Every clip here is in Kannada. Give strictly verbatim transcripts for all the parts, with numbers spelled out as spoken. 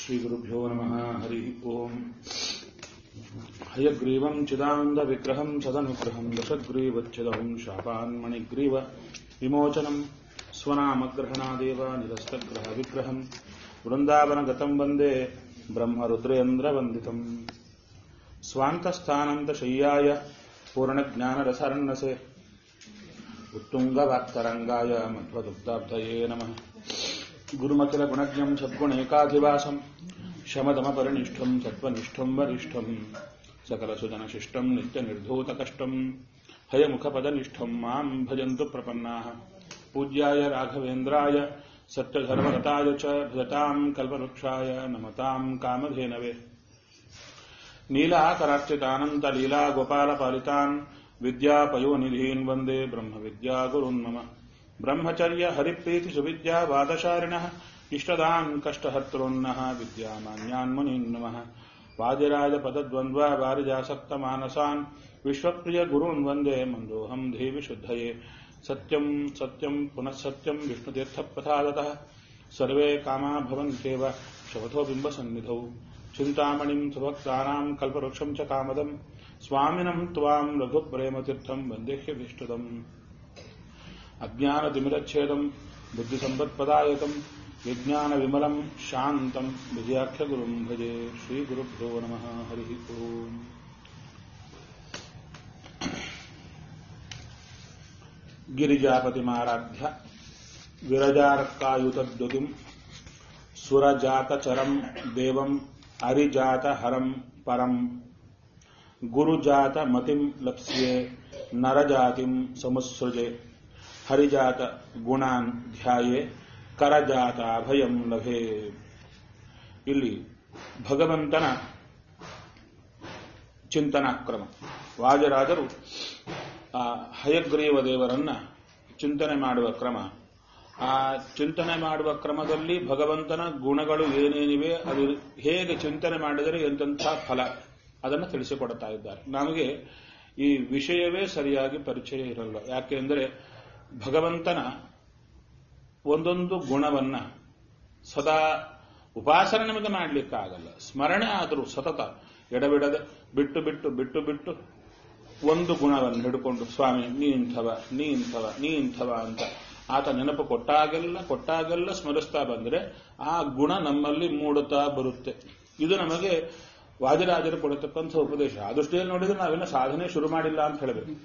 श्रीगुरुभ्यो नमः। हरि ओम्। हयग्रीवं चिदानन्दविग्रहं सदनुग्रहं दशग्रीवच्छिदं शापान्मणिग्रीव विमोचनं स्वनामग्रहणादेव निरस्तग्रहविग्रहं वृन्दावनगतं वन्दे ब्रह्मरुद्रेन्द्रवन्दितम्। स्वान्तस्थानन्तशय्याय पूर्णज्ञानरसरन्नसे उत्तुङ्गवाक्तरङ्गाय मध्वदुग्धाब्धये नमः। गुरुमखिलगुणज्ञं सद्गुणैकाधिवासं शमदमपरिनिष्ठं सत्त्वनिष्ठं वरिष्ठं सकलसुजनशिष्टं नित्यनिर्धूतकष्टं हयमुखपदनिष्ठं मां भजन्तु प्रपन्नाः। पूज्याय राघवेन्द्राय सत्यधर्मरताय च भजतां कल्पवृक्षाय नमतां कामधेनवे। नीलाकरार्चितानन्तलीलागोपालपालितान् विद्यापयोनिधीन् वन्दे ब्रह्मविद्यागुरुन् मम। ब्रह्मचर्य हरिप्रीति सुविद्या वादशारिणः इष्टदान् कष्टहर्तॄन्नः विद्यामान्यान् मुनीन् नमः। वादिराजपदद्वन्द्व वारिजासक्तमानसान् विश्वप्रिय गुरून् वन्दे मन्दोऽहं देवि शुद्धये। सत्यं सत्यं पुनः सत्यं विष्णुतीर्थप्रसादतः सर्वे कामा भवन्त्येव शपथो बिम्बसन्निधौ। चिन्तामणिं सुभक्तानां कल्पवृक्षं च कामदं स्वामिनं त्वां रघुप्रेमतीर्थं वन्देह्यभीष्टदम्। अज्ञानतिमिरच्छेदं बुद्धिसम्पत्प्रदायकं विज्ञानविमलं शान्तं विजयाख्यगुरुं भजे। श्रीगुरुभ्यो नमः। हरिः ओम्। गिरिजापतिमाराध्य विरजारक्कायुतद्युतिं सुरजातचरं देवं अरिजातहरं परं गुरुजातमतिं लप्स्ये नरजातिं समुत्सृजे। हरिजात ಗುಣಾನ್ ಧ್ಯಾಯೇ ಕರಜಾತ ಅಭಯಂ ಲಭೆ. ಇಲ್ಲಿ ಭಗವಂತನ ಚಿಂತನಾಕ್ರಮ. ವಾಜರಾಜರು ಆ ಹಯಗ್ರೀವ ದೇವರನ್ನ ಚಿಂತನೆ ಮಾಡುವ ಕ್ರಮ, ಆ ಚಿಂತನೆ ಮಾಡುವ ಕ್ರಮದಲ್ಲಿ ಭಗವಂತನ ಗುಣಗಳು ಏನೇನಿವೆ, ಅದು ಹೇಗೆ ಚಿಂತನೆ ಮಾಡಿದರೆ ಎಂತೆಂಥ ಫಲ, ಅದನ್ನು ತಿಳಿಸಿಕೊಡ್ತಾ ಇದ್ದಾರೆ. ನಮಗೆ ಈ ವಿಷಯವೇ ಸರಿಯಾಗಿ ಪರಿಚಯ ಇರಲ್ಲ. ಯಾಕೆಂದರೆ ಭಗವಂತನ ಒಂದೊಂದು ಗುಣವನ್ನ ಸದಾ ಉಪಾಸನೆ ನಮಗೆ ಮಾಡಲಿಕ್ಕಾಗಲ್ಲ. ಸ್ಮರಣೆ ಆದರೂ ಸತತ ಎಡಬಿಡದೆ ಬಿಟ್ಟು ಬಿಟ್ಟು ಬಿಟ್ಟು ಬಿಟ್ಟು ಒಂದು ಗುಣವನ್ನು ಹಿಡ್ಕೊಂಡು ಸ್ವಾಮಿ ನೀ ಇಂಥವ ನೀ ಇಂಥವ ನೀ ಇಂಥವ ಅಂತ ಆತ ನೆನಪು ಕೊಟ್ಟಾಗೆಲ್ಲ ಕೊಟ್ಟಾಗೆಲ್ಲ ಸ್ಮರಿಸ್ತಾ ಬಂದರೆ ಆ ಗುಣ ನಮ್ಮಲ್ಲಿ ಮೂಡುತ್ತಾ ಬರುತ್ತೆ. ಇದು ನಮಗೆ ವಾದಿರಾಜರು ಕೊಡತಕ್ಕಂಥ ಉಪದೇಶ. ಆ ದೃಷ್ಟಿಯಲ್ಲಿ ನೋಡಿದ್ರೆ ನಾವೇನೋ ಸಾಧನೆ ಶುರು ಮಾಡಿಲ್ಲ ಅಂತ ಹೇಳಬೇಕು.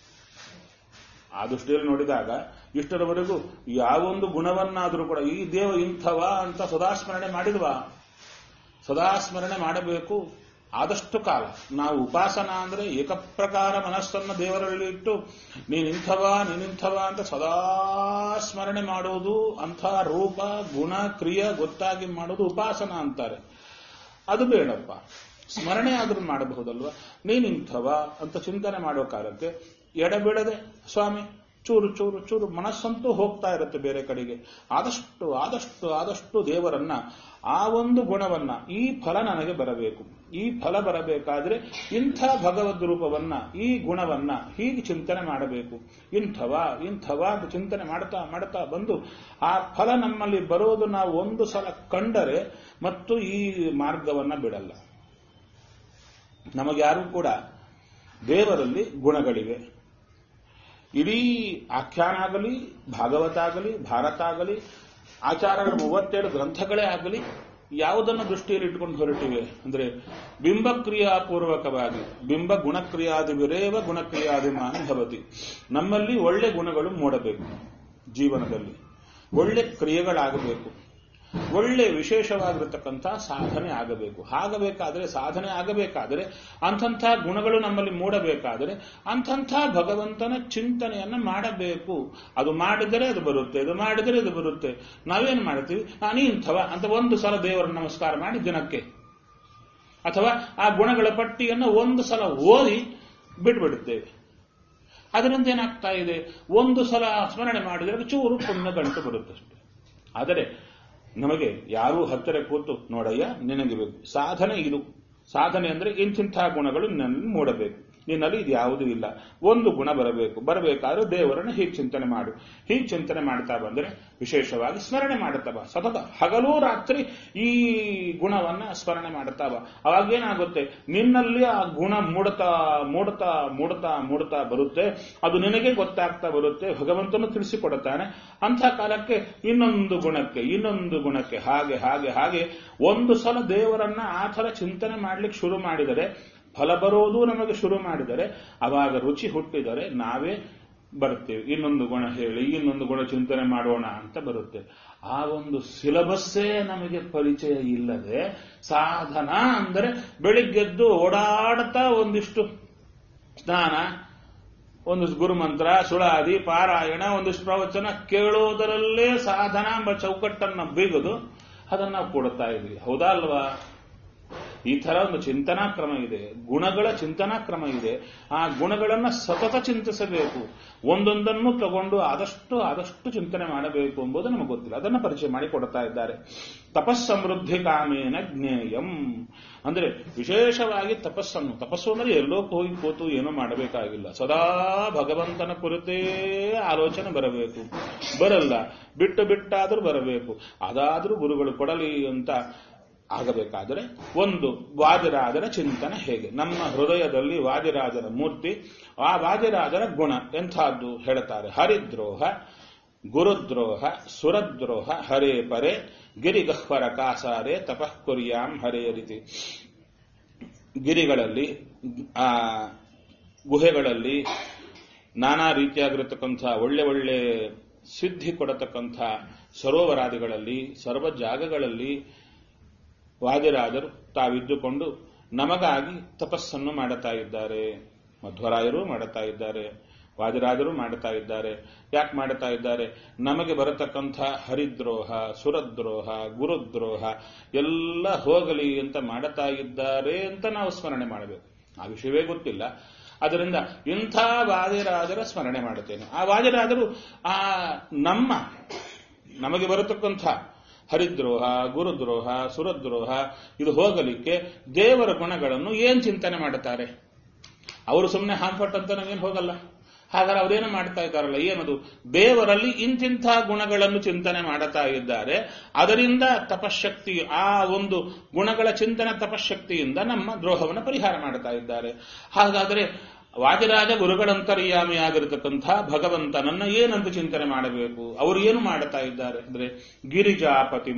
ಆ ದೃಷ್ಟಿಯಲ್ಲಿ ನೋಡಿದಾಗ ಇಷ್ಟರವರೆಗೂ ಯಾವೊಂದು ಗುಣವನ್ನಾದರೂ ಕೂಡ ಈ ದೇವ ಇಂಥವ ಅಂತ ಸದಾಸ್ಮರಣೆ ಮಾಡಿದ್ವಾ? ಸದಾಸ್ಮರಣೆ ಮಾಡಬೇಕು. ಆದಷ್ಟು ಕಾಲ ನಾವು ಉಪಾಸನಾ ಅಂದ್ರೆ ಏಕಪ್ರಕಾರ ಮನಸ್ಸನ್ನು ದೇವರಲ್ಲಿ ಇಟ್ಟು ನೀನಿಂಥವ ನೀನಿಂಥವ ಅಂತ ಸದಾ ಸ್ಮರಣೆ ಮಾಡೋದು, ಅಂಥ ರೂಪ ಗುಣ ಕ್ರಿಯೆ ಗೊತ್ತಾಗಿ ಮಾಡೋದು ಉಪಾಸನಾ ಅಂತಾರೆ. ಅದು ಬೇಡಪ್ಪ. ಸ್ಮರಣೆ ಆದ್ರೂ ಮಾಡಬಹುದಲ್ವ. ನೀನಿಂಥವ ಅಂತ ಚಿಂತನೆ ಮಾಡೋ ಕಾಲಕ್ಕೆ ಎಡಬಿಡದೆ ಸ್ವಾಮಿ ಚೂರು ಚೂರು ಚೂರು ಮನಸ್ಸಂತೂ ಹೋಗ್ತಾ ಇರುತ್ತೆ ಬೇರೆ ಕಡೆಗೆ. ಆದಷ್ಟು ಆದಷ್ಟು ಆದಷ್ಟು ದೇವರನ್ನ ಆ ಒಂದು ಗುಣವನ್ನ, ಈ ಫಲ ನನಗೆ ಬರಬೇಕು, ಈ ಫಲ ಬರಬೇಕಾದ್ರೆ ಇಂಥ ಭಗವದ್ ರೂಪವನ್ನ ಈ ಗುಣವನ್ನ ಹೀಗೆ ಚಿಂತನೆ ಮಾಡಬೇಕು, ಇಂಥವ ಇಂಥವ ಅಂತ ಚಿಂತನೆ ಮಾಡ್ತಾ ಮಾಡ್ತಾ ಬಂದು ಆ ಫಲ ನಮ್ಮಲ್ಲಿ ಬರೋದು ನಾವು ಒಂದು ಸಲ ಕಂಡರೆ ಮತ್ತು ಈ ಮಾರ್ಗವನ್ನ ಬಿಡಲ್ಲ. ನಮಗ್ಯಾರೂ ಕೂಡ ದೇವರಲ್ಲಿ ಗುಣಗಳಿವೆ. ಇಡೀ ಆಖ್ಯಾನ ಆಗಲಿ, ಭಾಗವತ ಆಗಲಿ, ಭಾರತ ಆಗಲಿ, ಆಚಾರ್ಯರ ಮೂವತ್ತೇಳು ಗ್ರಂಥಗಳೇ ಆಗಲಿ, ಯಾವುದನ್ನು ದೃಷ್ಟಿಯಲ್ಲಿ ಇಟ್ಕೊಂಡು ಹೊರಟಿವೆ ಅಂದ್ರೆ ಬಿಂಬಕ್ರಿಯಾಪೂರ್ವಕವಾಗಿ ಬಿಂಬ ಗುಣಕ್ರಿಯಾದಿ ವಿರೇವ ಗುಣಕ್ರಿಯಾದಿಮಾನ್ ಭವತಿ. ನಮ್ಮಲ್ಲಿ ಒಳ್ಳೆ ಗುಣಗಳು ಮೂಡಬೇಕು, ಜೀವನದಲ್ಲಿ ಒಳ್ಳೆ ಕ್ರಿಯೆಗಳಾಗಬೇಕು, ಒಳ್ಳೆ ವಿಶೇಷವಾಗಿರತಕ್ಕಂಥ ಸಾಧನೆ ಆಗಬೇಕು. ಆಗಬೇಕಾದರೆ ಸಾಧನೆ ಆಗಬೇಕಾದರೆ ಅಂಥಂಥ ಗುಣಗಳು ನಮ್ಮಲ್ಲಿ ಮೂಡಬೇಕಾದರೆ ಅಂಥಂಥ ಭಗವಂತನ ಚಿಂತನೆಯನ್ನ ಮಾಡಬೇಕು. ಅದು ಮಾಡಿದರೆ ಅದು ಬರುತ್ತೆ, ಅದು ಮಾಡಿದರೆ ಅದು ಬರುತ್ತೆ. ನಾವೇನು ಮಾಡ್ತೀವಿ, ನಾನೀ ಇಂಥವ ಅಂತ ಒಂದು ಸಲ ದೇವರ ನಮಸ್ಕಾರ ಮಾಡಿ ದಿನಕ್ಕೆ, ಅಥವಾ ಆ ಗುಣಗಳ ಪಟ್ಟಿಯನ್ನು ಒಂದು ಸಲ ಓದಿ ಬಿಟ್ಬಿಡುತ್ತೇವೆ. ಅದರಿಂದ ಏನಾಗ್ತಾ ಇದೆ, ಒಂದು ಸಲ ಸ್ಮರಣೆ ಮಾಡಿದರೆ ಚೂರು ಪುಣ್ಯ ಗಂಟು ಬರುತ್ತಷ್ಟೆ. ಆದರೆ ನಮಗೆ ಯಾರೂ ಹತ್ತಿರ ಕೂತು ನೋಡಯ್ಯ ನಿನಗೆ ಬೇಕು ಸಾಧನೆ, ಇದು ಸಾಧನೆ ಅಂದ್ರೆ ಇಂತಿಂಥ ಗುಣಗಳು ನನ್ನ ಮೂಡಬೇಕು. ನಿನ್ನಲ್ಲಿ ಇದು ಯಾವುದೂ ಇಲ್ಲ. ಒಂದು ಗುಣ ಬರಬೇಕು. ಬರಬೇಕಾದ್ರೆ ದೇವರನ್ನು ಹೀಗೆ ಚಿಂತನೆ ಮಾಡು. ಹೀಗೆ ಚಿಂತನೆ ಮಾಡ್ತಾ ಬಂದರೆ ವಿಶೇಷವಾಗಿ ಸ್ಮರಣೆ ಮಾಡುತ್ತಾ ಬಾ. ಸತತ ಹಗಲೂ ರಾತ್ರಿ ಈ ಗುಣವನ್ನ ಸ್ಮರಣೆ ಮಾಡುತ್ತಾ ಬಾ. ಅವಾಗೇನಾಗುತ್ತೆ, ನಿನ್ನಲ್ಲಿ ಆ ಗುಣ ಮೂಡ್ತಾ ಮೂಡ್ತಾ ಮೂಡ್ತಾ ಮೂಡ್ತಾ ಬರುತ್ತೆ. ಅದು ನಿನಗೆ ಗೊತ್ತಾಗ್ತಾ ಬರುತ್ತೆ. ಭಗವಂತನು ತಿಳಿಸಿಕೊಡುತ್ತಾನೆ. ಅಂಥ ಕಾಲಕ್ಕೆ ಇನ್ನೊಂದು ಗುಣಕ್ಕೆ ಇನ್ನೊಂದು ಗುಣಕ್ಕೆ ಹಾಗೆ ಹಾಗೆ ಹಾಗೆ ಒಂದು ಸಲ ದೇವರನ್ನ ಆ ಥರ ಚಿಂತನೆ ಮಾಡ್ಲಿಕ್ಕೆ ಶುರು ಮಾಡಿದರೆ, ಫಲ ಬರೋದು ನಮಗೆ ಶುರು ಮಾಡಿದರೆ, ಅವಾಗ ರುಚಿ ಹುಟ್ಟಿದರೆ ನಾವೇ ಬರ್ತೇವೆ. ಇನ್ನೊಂದು ಗುಣ ಹೇಳಿ, ಇನ್ನೊಂದು ಗುಣ ಚಿಂತನೆ ಮಾಡೋಣ ಅಂತ ಬರುತ್ತೆ. ಆ ಒಂದು ಸಿಲಬಸ್ಸೇ ನಮಗೆ ಪರಿಚಯ ಇಲ್ಲದೆ ಸಾಧನ ಅಂದರೆ ಬೆಳಿಗ್ಗೆದ್ದು ಓಡಾಡ್ತಾ ಒಂದಿಷ್ಟು ಸ್ನಾನ, ಒಂದಿಷ್ಟು ಗುರುಮಂತ್ರ, ಸುಳಾದಿ, ಪಾರಾಯಣ, ಒಂದಿಷ್ಟು ಪ್ರವಚನ ಕೇಳೋದರಲ್ಲೇ ಸಾಧನ ಎಂಬ ಚೌಕಟ್ಟನ್ನು ಬೀಗದು ಅದನ್ನು ನಾವು ಕೊಡ್ತಾ ಇದ್ವಿ. ಹೌದಾ ಅಲ್ವಾ? ಈ ತರ ಒಂದು ಚಿಂತನಾ ಕ್ರಮ ಇದೆ, ಗುಣಗಳ ಚಿಂತನಾ ಕ್ರಮ ಇದೆ. ಆ ಗುಣಗಳನ್ನು ಸತತ ಚಿಂತಿಸಬೇಕು. ಒಂದೊಂದನ್ನು ತಗೊಂಡು ಆದಷ್ಟು ಆದಷ್ಟು ಚಿಂತನೆ ಮಾಡಬೇಕು ಎಂಬುದು ನಮಗೆ ಗೊತ್ತಿಲ್ಲ. ಅದನ್ನು ಪರಿಚಯ ಮಾಡಿ ಕೊಡ್ತಾ ಇದ್ದಾರೆ. ತಪಸ್ಸಮೃದ್ಧಿ ಕಾಮೇನ ಜ್ಞೇಯಂ ಅಂದ್ರೆ ವಿಶೇಷವಾಗಿ ತಪಸ್ಸನ್ನು, ತಪಸ್ಸು ಅಂದ್ರೆ ಎಲ್ಲೋ ಹೋಗಿ ಕೂತು ಏನೋ ಮಾಡಬೇಕಾಗಿಲ್ಲ. ಸದಾ ಭಗವಂತನ ಕುರಿತೇ ಆಲೋಚನೆ ಬರಬೇಕು. ಬರಲ್ಲ, ಬಿಟ್ಟು ಬಿಟ್ಟಾದ್ರೂ ಬರಬೇಕು. ಅದಾದ್ರೂ ಗುರುಗಳು ಕೊಡಲಿ ಅಂತ ಆಗಬೇಕಾದರೆ ಒಂದು ವಾದಿರಾಜರ ಚಿಂತನೆ ಹೇಗೆ, ನಮ್ಮ ಹೃದಯದಲ್ಲಿ ವಾದಿರಾಜರ ಮೂರ್ತಿ, ಆ ವಾದಿರಾಜರ ಗುಣ ಎಂಥದ್ದು ಹೇಳ್ತಾರೆ. ಹರಿದ್ರೋಹ, ಗುರುದ್ರೋಹ, ಸುರದ್ರೋಹ, ಹರೇ ಪರೆ, ಗಿರಿಗಹ್ವರ ಕಾಸಾರೆ, ತಪಃ ಕುರ್ಯಾಂ ಹರೇ ರೀತಿ. ಗಿರಿಗಳಲ್ಲಿ, ಆ ಗುಹೆಗಳಲ್ಲಿ, ನಾನಾ ರೀತಿಯಾಗಿರತಕ್ಕಂಥ ಒಳ್ಳೆ ಒಳ್ಳೆ ಸಿದ್ಧಿ ಕೊಡತಕ್ಕಂಥ ಸರೋವರಾದಿಗಳಲ್ಲಿ, ಸರ್ವ ಜಾಗಗಳಲ್ಲಿ ವಾದಿರಾಜರು ತಾವಿದ್ದುಕೊಂಡು ನಮಗಾಗಿ ತಪಸ್ಸನ್ನು ಮಾಡುತ್ತಾ ಇದ್ದಾರೆ. ಮಧ್ವರಾಯರು ಮಾಡುತ್ತಾ ಇದ್ದಾರೆ, ವಾದಿರಾಜರು ಮಾಡುತ್ತಾ ಇದ್ದಾರೆ. ಯಾಕೆ ಮಾಡುತ್ತಾ ಇದ್ದಾರೆ? ನಮಗೆ ಬರತಕ್ಕಂಥ ಹರಿದ್ರೋಹ, ಸುರದ್ರೋಹ, ಗುರುದ್ರೋಹ ಎಲ್ಲ ಹೋಗಲಿ ಅಂತ ಮಾಡುತ್ತಾ ಇದ್ದಾರೆ ಅಂತ ನಾವು ಸ್ಮರಣೆ ಮಾಡಬೇಕು. ಆ ವಿಷಯವೇ ಗೊತ್ತಿಲ್ಲ. ಅದರಿಂದ ಇಂಥ ವಾದಿರಾಜರ ಸ್ಮರಣೆ ಮಾಡುತ್ತೇನೆ. ಆ ವಾದಿರಾಜರು ಆ ನಮ್ಮ ನಮಗೆ ಬರತಕ್ಕಂಥ ಹರಿದ್ರೋಹ, ಗುರುದ್ರೋಹ, ಸುರದ್ರೋಹ ಇದು ಹೋಗಲಿಕ್ಕೆ ದೇವರ ಗುಣಗಳನ್ನು ಏನ್ ಚಿಂತನೆ ಮಾಡುತ್ತಾರೆ? ಅವರು ಸುಮ್ಮನೆ ಹಾಂಫಟ್ ಅಂತ ನಾವೇನು ಹೋಗಲ್ಲ. ಹಾಗಾದ್ರೆ ಅವರೇನು ಮಾಡ್ತಾ ಇದ್ದಾರಲ್ಲ, ಏನದು? ದೇವರಲ್ಲಿ ಇಂತಿಂಥ ಗುಣಗಳನ್ನು ಚಿಂತನೆ ಮಾಡುತ್ತಾ ಇದ್ದಾರೆ. ಅದರಿಂದ ತಪಶಕ್ತಿ, ಆ ಒಂದು ಗುಣಗಳ ಚಿಂತನೆ ತಪಶಕ್ತಿಯಿಂದ ನಮ್ಮ ದ್ರೋಹವನ್ನು ಪರಿಹಾರ ಮಾಡುತ್ತಾ ಇದ್ದಾರೆ. ಹಾಗಾದರೆ ವಾದಿರಾಜ ಗುರುಗಳಂತರ್ಯಾಮಿಯಾಗಿರತಕ್ಕಂಥ ಭಗವಂತನನ್ನ ಏನಂತ ಚಿಂತನೆ ಮಾಡಬೇಕು? ಅವರು ಏನು ಮಾಡುತ್ತಾ ಇದ್ದಾರೆ ಅಂದ್ರೆ ಗಿರಿಜಾಪತಿಂ,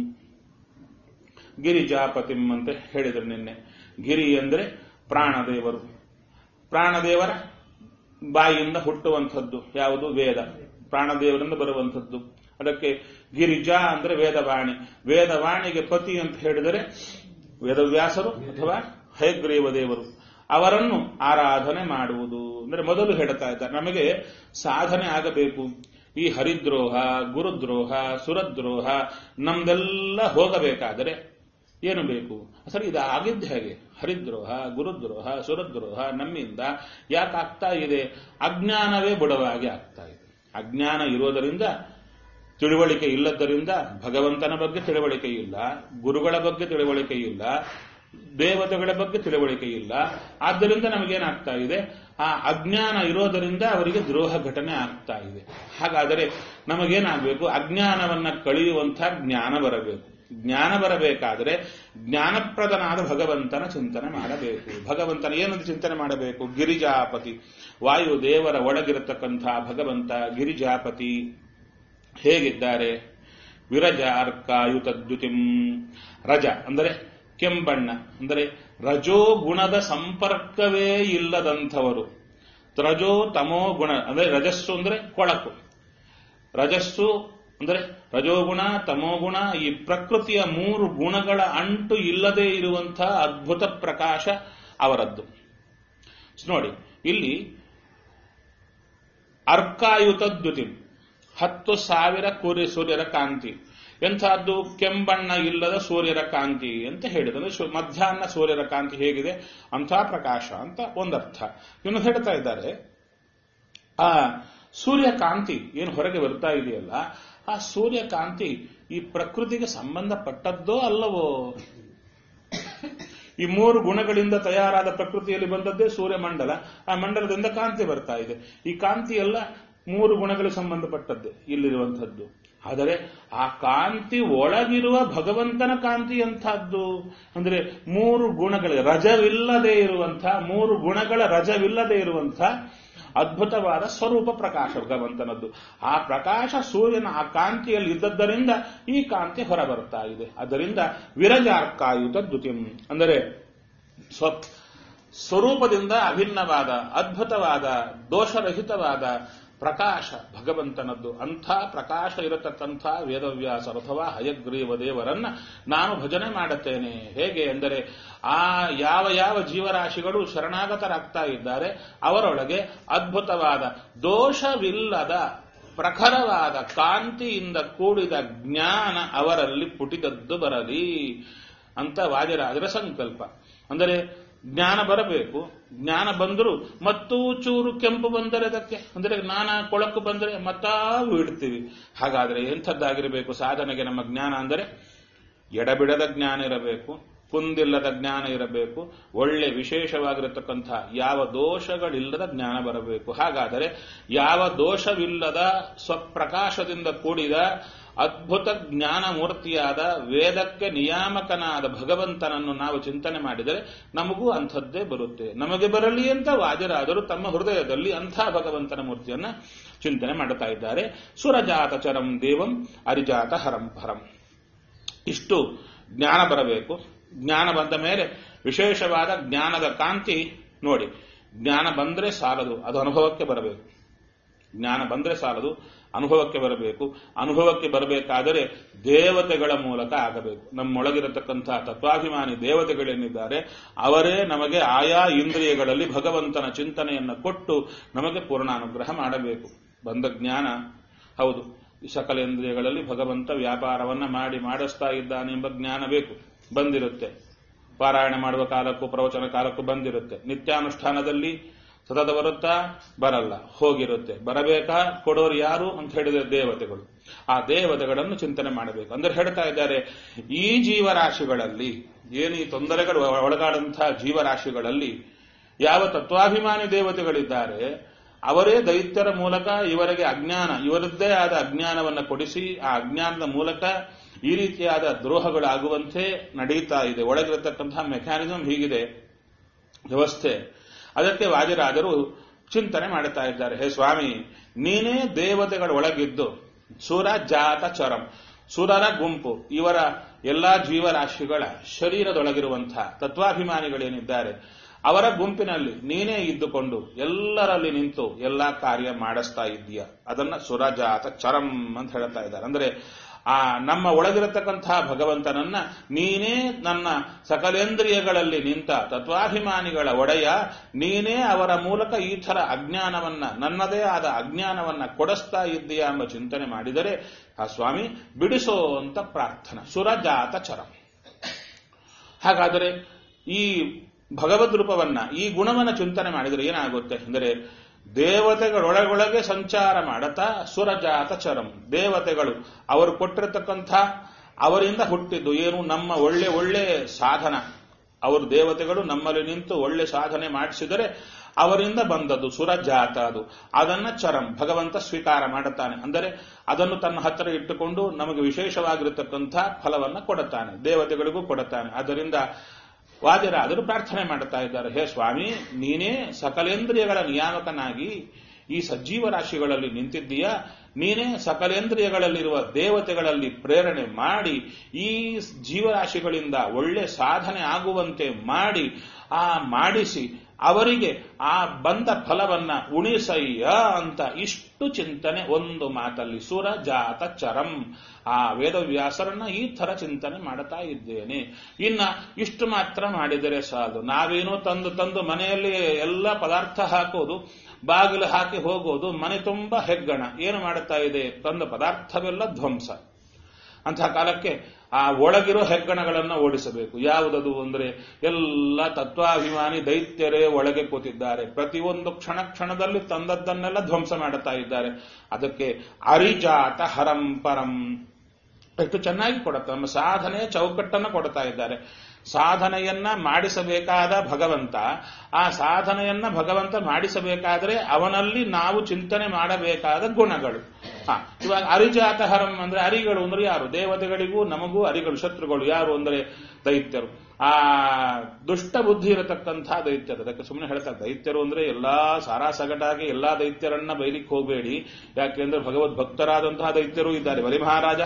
ಗಿರಿಜಾಪತಿಂ ಅಂತ ಹೇಳಿದರು ನಿನ್ನೆ. ಗಿರಿ ಅಂದ್ರೆ ಪ್ರಾಣದೇವರು. ಪ್ರಾಣದೇವರ ಬಾಯಿಯಿಂದ ಹುಟ್ಟುವಂಥದ್ದು ಯಾವುದು? ವೇದ. ಪ್ರಾಣದೇವರಿಂದ ಬರುವಂಥದ್ದು. ಅದಕ್ಕೆ ಗಿರಿಜಾ ಅಂದ್ರೆ ವೇದವಾಣಿ. ವೇದವಾಣಿಗೆ ಪತಿ ಅಂತ ಹೇಳಿದರೆ ವೇದವ್ಯಾಸರು ಅಥವಾ ಹಯಗ್ರೀವ ದೇವರು. ಅವರನ್ನು ಆರಾಧನೆ ಮಾಡುವುದು ಅಂದ್ರೆ ಮೊದಲು ಹೇಳ್ತಾ ಇದ್ದಾರೆ, ನಮಗೆ ಸಾಧನೆ ಆಗಬೇಕು. ಈ ಹರಿದ್ರೋಹ, ಗುರುದ್ರೋಹ, ಸುರದ್ರೋಹ ನಮ್ದೆಲ್ಲ ಹೋಗಬೇಕಾದರೆ ಏನು ಬೇಕು? ಸರಿ, ಇದು ಆಗಿದ್ದ ಹೇಗೆ? ಹರಿದ್ರೋಹ, ಗುರುದ್ರೋಹ, ಸುರದ್ರೋಹ ನಮ್ಮಿಂದ ಯಾಕೆ ಆಗ್ತಾ ಇದೆ? ಅಜ್ಞಾನವೇ ಬುಡವಾಗಿ ಆಗ್ತಾ ಇದೆ. ಅಜ್ಞಾನ ಇರೋದರಿಂದ, ತಿಳುವಳಿಕೆ ಇಲ್ಲದರಿಂದ ಭಗವಂತನ ಬಗ್ಗೆ ತಿಳುವಳಿಕೆ ಇಲ್ಲ, ಗುರುಗಳ ಬಗ್ಗೆ ತಿಳುವಳಿಕೆ ಇಲ್ಲ, ದೇವತೆಗಳ ಬಗ್ಗೆ ತಿಳುವಳಿಕೆ ಇಲ್ಲ. ಆದ್ದರಿಂದ ನಮಗೇನಾಗ್ತಾ ಇದೆ? ಆ ಅಜ್ಞಾನ ಇರೋದರಿಂದ ಅವರಿಗೆ ದ್ರೋಹ ಘಟನೆ ಆಗ್ತಾ ಇದೆ. ಹಾಗಾದರೆ ನಮಗೇನಾಗಬೇಕು? ಅಜ್ಞಾನವನ್ನ ಕಳೆಯುವಂತಹ ಜ್ಞಾನ ಬರಬೇಕು. ಜ್ಞಾನ ಬರಬೇಕಾದರೆ ಜ್ಞಾನಪ್ರದನಾದ ಭಗವಂತನ ಚಿಂತನೆ ಮಾಡಬೇಕು. ಭಗವಂತನ ಏನಂತ ಚಿಂತನೆ ಮಾಡಬೇಕು? ಗಿರಿಜಾಪತಿ, ವಾಯು ದೇವರ ಒಳಗಿರತಕ್ಕಂಥ ಭಗವಂತ ಗಿರಿಜಾಪತಿ ಹೇಗಿದ್ದಾರೆ? ವಿರಜ ಅರ್ಕಾಯುತದ್ಯುತಿಂ. ರಜ ಅಂದರೆ ಕೆಂಬಣ್ಣ, ಅಂದರೆ ರಜೋ ಗುಣದ ಸಂಪರ್ಕವೇ ಇಲ್ಲದಂಥವರು. ರಜೋ ತಮೋ ಗುಣ ಅಂದರೆ ರಜಸ್ಸು ಅಂದರೆ ಕೊಳಕು, ರಜಸ್ಸು ಅಂದರೆ ರಜೋಗುಣ, ತಮೋಗುಣ, ಈ ಪ್ರಕೃತಿಯ ಮೂರು ಗುಣಗಳ ಅಂಟು ಇಲ್ಲದೆ ಇರುವಂತಹ ಅದ್ಭುತ ಪ್ರಕಾಶ ಅವರದ್ದು. ನೋಡಿ, ಇಲ್ಲಿ ಅರ್ಕಾಯುತದ್ಯುತಿ, ಹತ್ತು ಸಾವಿರ ಕೂರಿ ಸೂರ್ಯರ ಕಾಂತಿ. ಎಂಥದ್ದು? ಕೆಂಬಣ್ಣ ಇಲ್ಲದ ಸೂರ್ಯರ ಕಾಂತಿ ಅಂತ ಹೇಳಿದ್ರೆ ಮಧ್ಯಾಹ್ನ ಸೂರ್ಯರ ಕಾಂತಿ ಹೇಗಿದೆ ಅಂಥ ಪ್ರಕಾಶ ಅಂತ ಒಂದರ್ಥ. ಇನ್ನು ಹೇಳ್ತಾ ಇದ್ದಾರೆ, ಆ ಸೂರ್ಯಕಾಂತಿ ಏನು ಹೊರಗೆ ಬರ್ತಾ ಇದೆಯಲ್ಲ, ಆ ಸೂರ್ಯಕಾಂತಿ ಈ ಪ್ರಕೃತಿಗೆ ಸಂಬಂಧಪಟ್ಟದ್ದೋ ಅಲ್ಲವೋ? ಈ ಮೂರು ಗುಣಗಳಿಂದ ತಯಾರಾದ ಪ್ರಕೃತಿಯಲ್ಲಿ ಬಂದದ್ದೇ ಸೂರ್ಯಮಂಡಲ. ಆ ಮಂಡಲದಿಂದ ಕಾಂತಿ ಬರ್ತಾ ಇದೆ. ಈ ಕಾಂತಿ ಎಲ್ಲ ಮೂರು ಗುಣಗಳಿಗೆ ಸಂಬಂಧಪಟ್ಟದ್ದೇ ಇಲ್ಲಿರುವಂಥದ್ದು. ಆದರೆ ಆ ಕಾಂತಿ ಒಳಗಿರುವ ಭಗವಂತನ ಕಾಂತಿ ಎಂಥದ್ದು ಅಂದ್ರೆ ಮೂರು ಗುಣಗಳ ರಜವಿಲ್ಲದೆ ಇರುವಂಥ ಮೂರು ಗುಣಗಳ ರಜವಿಲ್ಲದೆ ಇರುವಂಥ ಅದ್ಭುತವಾದ ಸ್ವರೂಪ ಪ್ರಕಾಶ ಭಗವಂತನದ್ದು. ಆ ಪ್ರಕಾಶ ಸೂರ್ಯನ ಆ ಕಾಂತಿಯಲ್ಲಿ ಇದ್ದದ್ದರಿಂದ ಈ ಕಾಂತಿ ಹೊರಬರುತ್ತಾ ಇದೆ. ಅದರಿಂದ ವಿರಜಾರ್ಕಾಯುತ ದ್ಯುತಿಂ ಅಂದರೆ ಸ್ವ ಸ್ವರೂಪದಿಂದ ಅಭಿನ್ನವಾದ ಅದ್ಭುತವಾದ ದೋಷರಹಿತವಾದ ಪ್ರಕಾಶ ಭಗವಂತನದ್ದು. ಅಂಥ ಪ್ರಕಾಶ ಇರತಕ್ಕಂಥ ವೇದವ್ಯಾಸರು ಅಥವಾ ಹಯಗ್ರೀವ ದೇವರನ್ನ ನಾನು ಭಜನೆ ಮಾಡುತ್ತೇನೆ. ಹೇಗೆ ಎಂದರೆ ಆ ಯಾವ ಯಾವ ಜೀವರಾಶಿಗಳು ಶರಣಾಗತರಾಗ್ತಾ ಇದ್ದಾರೆ ಅವರೊಳಗೆ ಅದ್ಭುತವಾದ ದೋಷವಿಲ್ಲದ ಪ್ರಖರವಾದ ಕಾಂತಿಯಿಂದ ಕೂಡಿದ ಜ್ಞಾನ ಅವರಲ್ಲಿ ಪುಟಿದದ್ದು ಬರಲಿ ಅಂತ ವಾದಿರಾಜರ ಸಂಕಲ್ಪ. ಅಂದರೆ ಜ್ಞಾನ ಬರಬೇಕು. ಜ್ಞಾನ ಬಂದರೂ ಮತ್ತೂ ಚೂರು ಕೆಂಪು ಬಂದರೆ ಅದಕ್ಕೆ ಅಂದರೆ ಜ್ಞಾನ ಕೊಳಕು ಬಂದರೆ ಮತ್ತಾ ಬಿಡ್ತೀವಿ. ಹಾಗಾದರೆ ಎಂಥದ್ದಾಗಿರಬೇಕು ಸಾಧನೆಗೆ ನಮ್ಮ ಜ್ಞಾನ ಅಂದರೆ ಎಡಬಿಡದ ಜ್ಞಾನ ಇರಬೇಕು, ಕುಂದಿಲ್ಲದ ಜ್ಞಾನ ಇರಬೇಕು, ಒಳ್ಳೆ ವಿಶೇಷವಾಗಿರತಕ್ಕಂಥ ಯಾವ ದೋಷಗಳಿಲ್ಲದ ಜ್ಞಾನ ಬರಬೇಕು. ಹಾಗಾದರೆ ಯಾವ ದೋಷವಿಲ್ಲದ ಸ್ವಪ್ರಕಾಶದಿಂದ ಕೂಡಿದ ಅದ್ಭುತ ಜ್ಞಾನ ಮೂರ್ತಿಯಾದ ವೇದಕ್ಕೆ ನಿಯಾಮಕನಾದ ಭಗವಂತನನ್ನು ನಾವು ಚಿಂತನೆ ಮಾಡಿದರೆ ನಮಗೂ ಅಂಥದ್ದೇ ಬರುತ್ತೆ. ನಮಗೆ ಬರಲಿ ಅಂತ ವಾದಿರಾದರು ತಮ್ಮ ಹೃದಯದಲ್ಲಿ ಅಂಥ ಭಗವಂತನ ಮೂರ್ತಿಯನ್ನ ಚಿಂತನೆ ಮಾಡುತ್ತಾ ಇದ್ದಾರೆ. ಸುರಜಾತ ಚರಂ ದೇವಂ ಅರಿಜಾತ ಹರಂ ಪರಂ. ಇಷ್ಟು ಜ್ಞಾನ ಬರಬೇಕು. ಜ್ಞಾನ ಬಂದ ಮೇಲೆ ವಿಶೇಷವಾದ ಜ್ಞಾನದ ಕಾಂತಿ ನೋಡಿ. ಜ್ಞಾನ ಬಂದರೆ ಸಾಲದು, ಅದು ಅನುಭವಕ್ಕೆ ಬರಬೇಕು. ಜ್ಞಾನ ಬಂದರೆ ಸಾಲದು, ಅನುಭವಕ್ಕೆ ಬರಬೇಕು. ಅನುಭವಕ್ಕೆ ಬರಬೇಕಾದರೆ ದೇವತೆಗಳ ಮೂಲಕ ಆಗಬೇಕು. ನಮ್ಮೊಳಗಿರತಕ್ಕಂಥ ತತ್ವಾಭಿಮಾನಿ ದೇವತೆಗಳೇನಿದ್ದಾರೆ ಅವರೇ ನಮಗೆ ಆಯಾ ಇಂದ್ರಿಯಗಳಲ್ಲಿ ಭಗವಂತನ ಚಿಂತನೆಯನ್ನು ಕೊಟ್ಟು ನಮಗೆ ಪೂರ್ಣಾನುಗ್ರಹ ಮಾಡಬೇಕು. ಬಂದ ಜ್ಞಾನ ಹೌದು, ಈ ಸಕಲೇಂದ್ರಿಯಗಳಲ್ಲಿ ಭಗವಂತ ವ್ಯಾಪಾರವನ್ನ ಮಾಡಿ ಮಾಡಿಸ್ತಾ ಇದ್ದಾನೆಂಬ ಜ್ಞಾನ ಬೇಕು, ಬಂದಿರುತ್ತೆ. ಪಾರಾಯಣ ಮಾಡುವ ಕಾಲಕ್ಕೂ ಪ್ರವಚನ ಕಾಲಕ್ಕೂ ಬಂದಿರುತ್ತೆ. ನಿತ್ಯಾನುಷ್ಠಾನದಲ್ಲಿ ಸತತ ಬರುತ್ತಾ ಬರಲ್ಲ, ಹೋಗಿರುತ್ತೆ. ಬರಬೇಕಾ ಕೊಡೋರು ಯಾರು ಅಂತ ಹೇಳಿದ್ರೆ ದೇವತೆಗಳು. ಆ ದೇವತೆಗಳನ್ನು ಚಿಂತನೆ ಮಾಡಬೇಕು. ಅಂದ್ರೆ ಹೇಳ್ತಾ ಇದ್ದಾರೆ ಈ ಜೀವರಾಶಿಗಳಲ್ಲಿ ಏನು ಈ ತೊಂದರೆಗಳು ಒಳಗಾದಂತಹ ಜೀವರಾಶಿಗಳಲ್ಲಿ ಯಾವ ತತ್ವಾಭಿಮಾನಿ ದೇವತೆಗಳಿದ್ದಾರೆ ಅವರೇ ದೈತ್ಯರ ಮೂಲಕ ಇವರಿಗೆ ಅಜ್ಞಾನ ಇವರದ್ದೇ ಆದ ಅಜ್ಞಾನವನ್ನು ಕೊಡಿಸಿ ಆ ಅಜ್ಞಾನದ ಮೂಲಕ ಈ ರೀತಿಯಾದ ದ್ರೋಹಗಳಾಗುವಂತೆ ನಡೀತಾ ಇದೆ. ಒಳಗಿರತಕ್ಕಂತಹ ಮೆಕ್ಯಾನಿಸಮ್ ಹೀಗಿದೆ ವ್ಯವಸ್ಥೆ. ಅದಕ್ಕೆ ವಾದಿರಾಜರು ಚಿಂತನೆ ಮಾಡುತ್ತಾ ಇದ್ದಾರೆ. ಹೇ ಸ್ವಾಮಿ, ನೀನೇ ದೇವತೆಗಳ ಒಳಗಿದ್ದು ಸುರ ಜಾತ ಚರಂ, ಸುರರ ಗುಂಪು ಇವರ ಎಲ್ಲಾ ಜೀವರಾಶಿಗಳ ಶರೀರದೊಳಗಿರುವಂತಹ ತತ್ವಾಭಿಮಾನಿಗಳೇನಿದ್ದಾರೆ ಅವರ ಗುಂಪಿನಲ್ಲಿ ನೀನೇ ಇದ್ದುಕೊಂಡು ಎಲ್ಲರಲ್ಲಿ ನಿಂತು ಎಲ್ಲಾ ಕಾರ್ಯ ಮಾಡಿಸ್ತಾ ಇದ್ದೀಯ. ಅದನ್ನ ಸುರಜಾತ ಚರಂ ಅಂತ ಹೇಳ್ತಾ ಇದ್ದಾರೆ. ಅಂದ್ರೆ ಆ ನಮ್ಮ ಒಳಗಿರತಕ್ಕಂತಹ ಭಗವಂತನನ್ನ ನೀನೇ ನನ್ನ ಸಕಲೇಂದ್ರಿಯಗಳಲ್ಲಿ ನಿಂತ ತತ್ವಾಭಿಮಾನಿಗಳ ಒಡೆಯ, ನೀನೇ ಅವರ ಮೂಲಕ ಈ ಥರ ಅಜ್ಞಾನವನ್ನ ನನ್ನದೇ ಆದ ಅಜ್ಞಾನವನ್ನ ಕೊಡಿಸ್ತಾ ಇದ್ದೀಯಾ ಎಂಬ ಚಿಂತನೆ ಮಾಡಿದರೆ ಆ ಸ್ವಾಮಿ ಬಿಡಿಸೋ ಅಂತ ಪ್ರಾರ್ಥನಾ. ಸುರಜಾತ ಚರಂ. ಹಾಗಾದರೆ ಈ ಭಗವದ್ ರೂಪವನ್ನ ಈ ಗುಣವನ್ನ ಚಿಂತನೆ ಮಾಡಿದರೆ ಏನಾಗುತ್ತೆ ಅಂದರೆ ದೇವತೆಗಳೊಳಗೊಳಗೆ ಸಂಚಾರ ಮಾಡತಾ ಸುರಜಾತ ಚರಂ. ದೇವತೆಗಳು ಅವರು ಕೊಟ್ಟಿರತಕ್ಕಂಥ ಅವರಿಂದ ಹುಟ್ಟಿದ್ದು ಏನು ನಮ್ಮ ಒಳ್ಳೆ ಒಳ್ಳೆ ಸಾಧನ. ಅವರು ದೇವತೆಗಳು ನಮ್ಮಲ್ಲಿ ನಿಂತು ಒಳ್ಳೆ ಸಾಧನೆ ಮಾಡಿಸಿದರೆ ಅವರಿಂದ ಬಂದದ್ದು ಸುರಜಾತ. ಅದು ಅದನ್ನ ಚರಂ ಭಗವಂತ ಸ್ವೀಕಾರ ಮಾಡುತ್ತಾನೆ. ಅಂದರೆ ಅದನ್ನು ತನ್ನ ಹತ್ತಿರ ಇಟ್ಟುಕೊಂಡು ನಮಗೆ ವಿಶೇಷವಾಗಿರತಕ್ಕಂಥ ಫಲವನ್ನ ಕೊಡುತ್ತಾನೆ, ದೇವತೆಗಳಿಗೂ ಕೊಡುತ್ತಾನೆ. ಅದರಿಂದ ವಾದಿರಾದರು ಪ್ರಾರ್ಥನೆ ಮಾಡುತ್ತಾ ಇದ್ದಾರೆ. ಹೇ ಸ್ವಾಮಿ, ನೀನೇ ಸಕಲೇಂದ್ರಿಯಗಳ ನಿಯಾಮಕನಾಗಿ ಈ ಸಜ್ಜೀವ ರಾಶಿಗಳಲ್ಲಿ ನಿಂತಿದ್ದೀಯ. ನೀನೇ ಸಕಲೇಂದ್ರಿಯಗಳಲ್ಲಿರುವ ದೇವತೆಗಳಲ್ಲಿ ಪ್ರೇರಣೆ ಮಾಡಿ ಈ ಜೀವರಾಶಿಗಳಿಂದ ಒಳ್ಳೆ ಸಾಧನೆ ಆಗುವಂತೆ ಮಾಡಿ ಆ ಮಾಡಿಸಿ ಅವರಿಗೆ ಆ ಬಂದ ಫಲವನ್ನ ಉಣಿಸಯ್ಯ ಅಂತ ಇಷ್ಟು ಚಿಂತನೆ ಒಂದು ಮಾತಲ್ಲಿ ಸುರ ಜಾತ ಚರಂ. ಆ ವೇದವ್ಯಾಸರನ್ನ ಈ ತರ ಚಿಂತನೆ ಮಾಡುತ್ತಾ ಇದ್ದೇನೆ. ಇನ್ನ ಇಷ್ಟು ಮಾತ್ರ ಮಾಡಿದರೆ ಸಾಲು. ನಾವೇನೋ ತಂದು ತಂದು ಮನೆಯಲ್ಲಿ ಎಲ್ಲ ಪದಾರ್ಥ ಹಾಕೋದು, ಬಾಗಿಲು ಹಾಕಿ ಹೋಗೋದು, ಮನೆ ತುಂಬ ಹೆಗ್ಗಣ. ಏನು ಮಾಡುತ್ತಾ ಇದೆ? ತಂದ ಪದಾರ್ಥವೆಲ್ಲ ಧ್ವಂಸ. ಅಂತಹ ಕಾಲಕ್ಕೆ ಆ ಒಳಗಿರೋ ಹೆಗ್ಗಣಗಳನ್ನು ಓಡಿಸಬೇಕು. ಯಾವುದದು ಅಂದ್ರೆ ಎಲ್ಲ ತತ್ವಾಭಿಮಾನಿ ದೈತ್ಯರೇ ಒಳಗೆ ಕೂತಿದ್ದಾರೆ. ಪ್ರತಿಯೊಂದು ಕ್ಷಣ ಕ್ಷಣದಲ್ಲಿ ತಂದದ್ದನ್ನೆಲ್ಲ ಧ್ವಂಸ ಮಾಡುತ್ತಾ ಇದ್ದಾರೆ. ಅದಕ್ಕೆ ಅರಿಜಾತ ಹರಂ ಪರಂ ಎಷ್ಟು ಚೆನ್ನಾಗಿ ಕೊಡುತ್ತೆ. ನಮ್ಮ ಸಾಧನೆ ಚೌಕಟ್ಟನ್ನು ಕೊಡ್ತಾ ಇದ್ದಾರೆ. ಸಾಧನೆಯನ್ನ ಮಾಡಿಸಬೇಕಾದ ಭಗವಂತ, ಆ ಸಾಧನೆಯನ್ನ ಭಗವಂತ ಮಾಡಿಸಬೇಕಾದ್ರೆ ಅವನಲ್ಲಿ ನಾವು ಚಿಂತನೆ ಮಾಡಬೇಕಾದ ಗುಣಗಳು. ಹಾ ಇವಾಗ ಅರಿಜಾತಹರಂ ಅಂದ್ರೆ ಅರಿಗಳು ಅಂದ್ರೆ ಯಾರು? ದೇವತೆಗಳಿಗೂ ನಮಗೂ ಅರಿಗಳು, ಶತ್ರುಗಳು ಯಾರು ಅಂದ್ರೆ ದೈತ್ಯರು. ಆ ದುಷ್ಟ ಬುದ್ಧಿ ಇರತಕ್ಕಂಥ ದೈತ್ಯರು. ಅದಕ್ಕೆ ಸುಮ್ಮನೆ ಹೇಳ್ತಾರೆ, ದೈತ್ಯರು ಅಂದ್ರೆ ಎಲ್ಲಾ ಸಾರಾಸಗಟಾಗಿ ಎಲ್ಲಾ ದೈತ್ಯರನ್ನ ಬೈಲಿಕ್ಕೆ ಹೋಗಬೇಡಿ. ಯಾಕೆಂದ್ರೆ ಭಗವದ್ ಭಕ್ತರಾದಂತಹ ದೈತ್ಯರು ಇದ್ದಾರೆ. ಬಲಿ ಮಹಾರಾಜ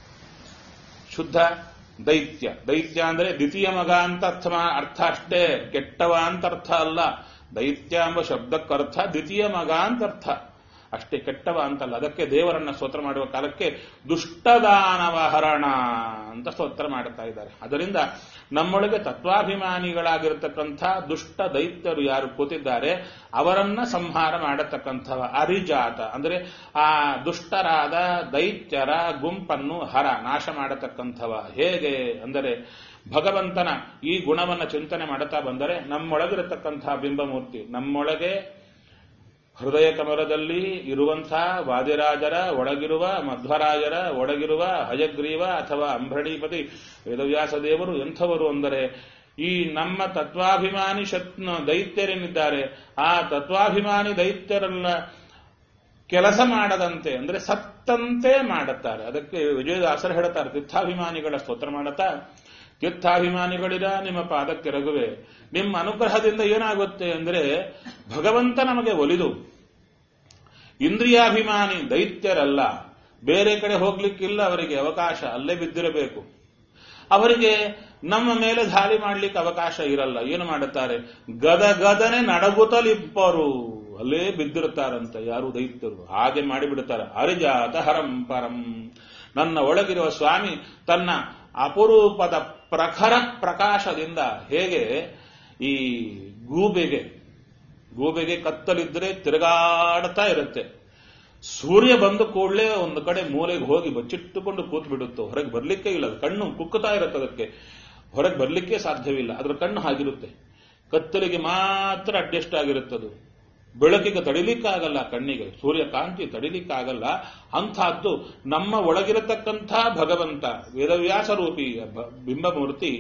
ಶುದ್ಧ ದೈತ್ಯ. ದೈತ್ಯ ಅಂದ್ರೆ ದ್ವಿತೀಯ ಮಗ ಅಂತ ಅರ್ಥ ಅರ್ಥ ಅಷ್ಟೇ, ಕೆಟ್ಟವ ಅಂತ ಅರ್ಥ ಅಲ್ಲ. ದೈತ್ಯ ಎಂಬ ಶಬ್ದಕ್ಕರ್ಥ ದ್ವಿತೀಯ ಮಗ ಅಂತ ಅರ್ಥ ಅಷ್ಟೇ, ಕೆಟ್ಟವ ಅಂತಲ್ಲ. ಅದಕ್ಕೆ ದೇವರನ್ನ ಸ್ತೋತ್ರ ಮಾಡುವ ಕಾಲಕ್ಕೆ ದುಷ್ಟದಾನವ ಹರಣ ಅಂತ ಸ್ತೋತ್ರ ಮಾಡುತ್ತಾ ಇದ್ದಾರೆ. ಅದರಿಂದ ನಮ್ಮೊಳಗೆ ತತ್ವಾಭಿಮಾನಿಗಳಾಗಿರತಕ್ಕಂಥ ದುಷ್ಟ ದೈತ್ಯರು ಯಾರು ಕೂತಿದ್ದಾರೆ ಅವರನ್ನ ಸಂಹಾರ ಮಾಡತಕ್ಕಂಥವ ಅರಿಜಾತ ಅಂದ್ರೆ ಆ ದುಷ್ಟರಾದ ದೈತ್ಯರ ಗುಂಪನ್ನು ಹರ ನಾಶ ಮಾಡತಕ್ಕಂಥವ. ಹೇಗೆ ಅಂದರೆ ಭಗವಂತನ ಈ ಗುಣವನ್ನು ಚಿಂತನೆ ಮಾಡುತ್ತಾ ಬಂದರೆ ನಮ್ಮೊಳಗಿರತಕ್ಕಂಥ ಬಿಂಬಮೂರ್ತಿ, ನಮ್ಮೊಳಗೆ ಹೃದಯ ಕಮಲದಲ್ಲಿ ಇರುವಂತಹ ವಾದಿರಾಜರ ಒಳಗಿರುವ ಮಧ್ವರಾಜರ ಒಳಗಿರುವ ಹಯಗ್ರೀವ ಅಥವಾ ಅಂಬರಣೀಪತಿ ವೇದವ್ಯಾಸ ದೇವರು ಎಂಥವರು ಅಂದರೆ ಈ ನಮ್ಮ ತತ್ವಾಭಿಮಾನಿ ಶತ್ ದೈತ್ಯರೇನಿದ್ದಾರೆ ಆ ತತ್ವಾಭಿಮಾನಿ ದೈತ್ಯರನ್ನ ಕೆಲಸ ಮಾಡದಂತೆ ಅಂದ್ರೆ ಸತ್ತಂತೆ ಮಾಡುತ್ತಾರೆ. ಅದಕ್ಕೆ ವಿಜಯದಾಸರು ಹೇಳುತ್ತಾರೆ, ತೀರ್ಥಾಭಿಮಾನಿಗಳ ಸ್ತೋತ್ರ ಮಾಡುತ್ತಾ, ತೀರ್ಥಾಭಿಮಾನಿಗಳಿರ ನಿಮ್ಮ ಪಾದಕ್ಕೆ ರಘುವೆ, ನಿಮ್ಮ ಅನುಗ್ರಹದಿಂದ ಏನಾಗುತ್ತೆ ಅಂದ್ರೆ ಭಗವಂತ ನಮಗೆ ಒಲಿದು ಇಂದ್ರಿಯಾಭಿಮಾನಿ ದೈತ್ಯರಲ್ಲ, ಬೇರೆ ಕಡೆ ಹೋಗ್ಲಿಕ್ಕಿಲ್ಲ, ಅವರಿಗೆ ಅವಕಾಶ ಅಲ್ಲೇ ಬಿದ್ದಿರಬೇಕು. ಅವರಿಗೆ ನಮ್ಮ ಮೇಲೆ ದಾಳಿ ಮಾಡ್ಲಿಕ್ಕೆ ಅವಕಾಶ ಇರಲ್ಲ. ಏನು ಮಾಡುತ್ತಾರೆ? ಗದ ಗದನೆ ನಡಗುತ್ತಲಿಬ್ಬರು ಅಲ್ಲೇ ಬಿದ್ದಿರುತ್ತಾರಂತ ಯಾರು ದೈತ್ಯರು. ಹಾಗೆ ಮಾಡಿಬಿಡುತ್ತಾರೆ. ಅರಿಜಾತ ಹರಂ ಪರಂ, ನನ್ನ ಒಳಗಿರುವ ಸ್ವಾಮಿ ತನ್ನ ಅಪರೂಪದ ಪ್ರಖರ ಪ್ರಕಾಶದಿಂದ ಹೇಗೆ ಈ ಗೂಬೆಗೆ ಗೂಬೆಗೆ ಕತ್ತಲಿದ್ರೆ ತಿರುಗಾಡ್ತಾ ಇರುತ್ತೆ, ಸೂರ್ಯ ಬಂದು ಕೂಡಲೇ ಒಂದು ಕಡೆ ಮೂಲೆಗೆ ಹೋಗಿ ಬಚ್ಚಿಟ್ಟುಕೊಂಡು ಕೂತ್ ಬಿಡುತ್ತೋ, ಹೊರಗೆ ಬರ್ಲಿಕ್ಕೆ ಇಲ್ಲ, ಕಣ್ಣು ಕುಕ್ಕುತ್ತಾ ಇರುತ್ತೆ, ಅದಕ್ಕೆ ಹೊರಗೆ ಬರ್ಲಿಕ್ಕೆ ಸಾಧ್ಯವಿಲ್ಲ, ಅದರ ಕಣ್ಣು ಹಾಗಿರುತ್ತೆ. ಕತ್ತಲಿಗೆ ಮಾತ್ರ ಅಡ್ಜಸ್ಟ್ ಆಗಿರುತ್ತದು, ಬೆಳಕಿಗೆ ತಡಿಲಿಕ್ಕಾಗಲ್ಲ, ಕಣ್ಣಿಗೆ ಸೂರ್ಯಕಾಂತಿ ತಡಿಲಿಕ್ಕಾಗಲ್ಲ. ಅಂಥದ್ದು ನಮ್ಮ ಒಳಗಿರತಕ್ಕಂಥ ಭಗವಂತ ವೇದವ್ಯಾಸ ರೂಪಿ ಬಿಂಬಮೂರ್ತಿ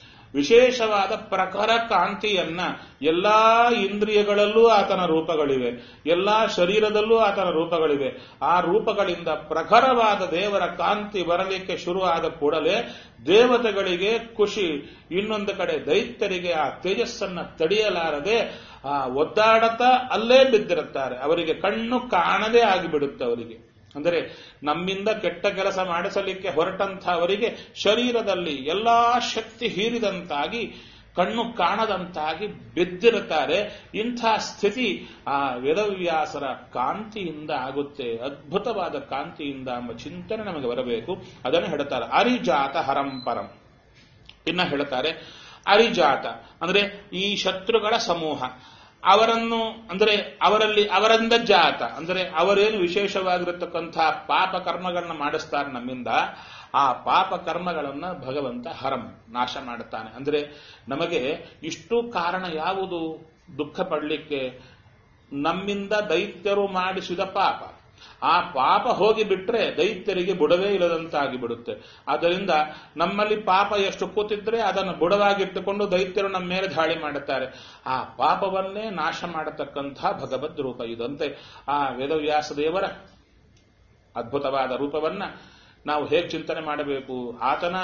ವಿಶೇಷವಾದ ಪ್ರಖರ ಕಾಂತಿಯನ್ನ ಎಲ್ಲಾ ಇಂದ್ರಿಯಗಳಲ್ಲೂ ಆತನ ರೂಪಗಳಿವೆ, ಎಲ್ಲಾ ಶರೀರದಲ್ಲೂ ಆತನ ರೂಪಗಳಿವೆ. ಆ ರೂಪಗಳಿಂದ ಪ್ರಖರವಾದ ದೇವರ ಕಾಂತಿ ಬರಲಿಕ್ಕೆ ಶುರುವಾದ ಕೂಡಲೇ ದೇವತೆಗಳಿಗೆ ಖುಷಿ, ಇನ್ನೊಂದು ಕಡೆ ದೈತ್ಯರಿಗೆ ಆ ತೇಜಸ್ಸನ್ನ ತಡೆಯಲಾರದೆ ಆ ಒದ್ದಾಡತಾ ಅಲ್ಲೇ ಬಿದ್ದಿರುತ್ತಾರೆ. ಅವರಿಗೆ ಕಣ್ಣು ಕಾಣದೇ ಆಗಿಬಿಡುತ್ತೆ. ಅವರಿಗೆ ಅಂದರೆ ನಮ್ಮಿಂದ ಕೆಟ್ಟ ಕೆಲಸ ಮಾಡಿಸಲಿಕ್ಕೆ ಹೊರಟಂಥ ಅವರಿಗೆ ಶರೀರದಲ್ಲಿ ಎಲ್ಲಾ ಶಕ್ತಿ ಹೀರಿದಂತಾಗಿ ಕಣ್ಣು ಕಾಣದಂತಾಗಿ ಬಿದ್ದಿರುತ್ತಾರೆ. ಇಂಥ ಸ್ಥಿತಿ ಆ ವೇದವ್ಯಾಸರ ಕಾಂತಿಯಿಂದ ಆಗುತ್ತೆ, ಅದ್ಭುತವಾದ ಕಾಂತಿಯಿಂದ ಎಂಬ ಚಿಂತನೆ ನಮಗೆ ಬರಬೇಕು. ಅದನ್ನು ಹೇಳ್ತಾರೆ ಅರಿಜಾತ ಹರಂಪರಂ. ಇನ್ನ ಹೇಳ್ತಾರೆ ಅರಿಜಾತ ಅಂದ್ರೆ ಈ ಶತ್ರುಗಳ ಸಮೂಹ, ಅವರನ್ನು ಅಂದರೆ ಅವರಲ್ಲಿ ಅವರಿಂದ ಜಾತ ಅಂದರೆ ಅವರೇನು ವಿಶೇಷವಾಗಿರತಕ್ಕಂಥ ಪಾಪ ಕರ್ಮಗಳನ್ನ ಮಾಡಿಸ್ತಾರೆ ನಮ್ಮಿಂದ, ಆ ಪಾಪ ಕರ್ಮಗಳನ್ನ ಭಗವಂತ ಹರಂ ನಾಶ ಮಾಡುತ್ತಾನೆ. ಅಂದ್ರೆ ನಮಗೆ ಇಷ್ಟು ಕಾರಣ ಯಾವುದು ದುಃಖ ಪಡಲಿಕ್ಕೆ? ನಮ್ಮಿಂದ ದೈತ್ಯರು ಮಾಡಿಸಿದ ಪಾಪ. ಆ ಪಾಪ ಹೋಗಿ ಬಿಟ್ರೆ ದೈತ್ಯರಿಗೆ ಬುಡವೇ ಇಲ್ಲದಂತಾಗಿ ಬಿಡುತ್ತೆ. ಆದ್ದರಿಂದ ನಮ್ಮಲ್ಲಿ ಪಾಪ ಎಷ್ಟು ಕೂತಿದ್ರೆ ಅದನ್ನು ಬುಡವಾಗಿಟ್ಟುಕೊಂಡು ದೈತ್ಯರು ನಮ್ಮ ಮೇಲೆ ದಾಳಿ ಮಾಡುತ್ತಾರೆ. ಆ ಪಾಪವನ್ನೇ ನಾಶ ಮಾಡತಕ್ಕಂಥ ಭಗವದ್ ರೂಪ ಇದಂತೆ ಆ ವೇದವ್ಯಾಸ ದೇವರ ಅದ್ಭುತವಾದ ರೂಪವನ್ನ ನಾವು ಹೇಗೆ ಚಿಂತನೆ ಮಾಡಬೇಕು? ಆತನ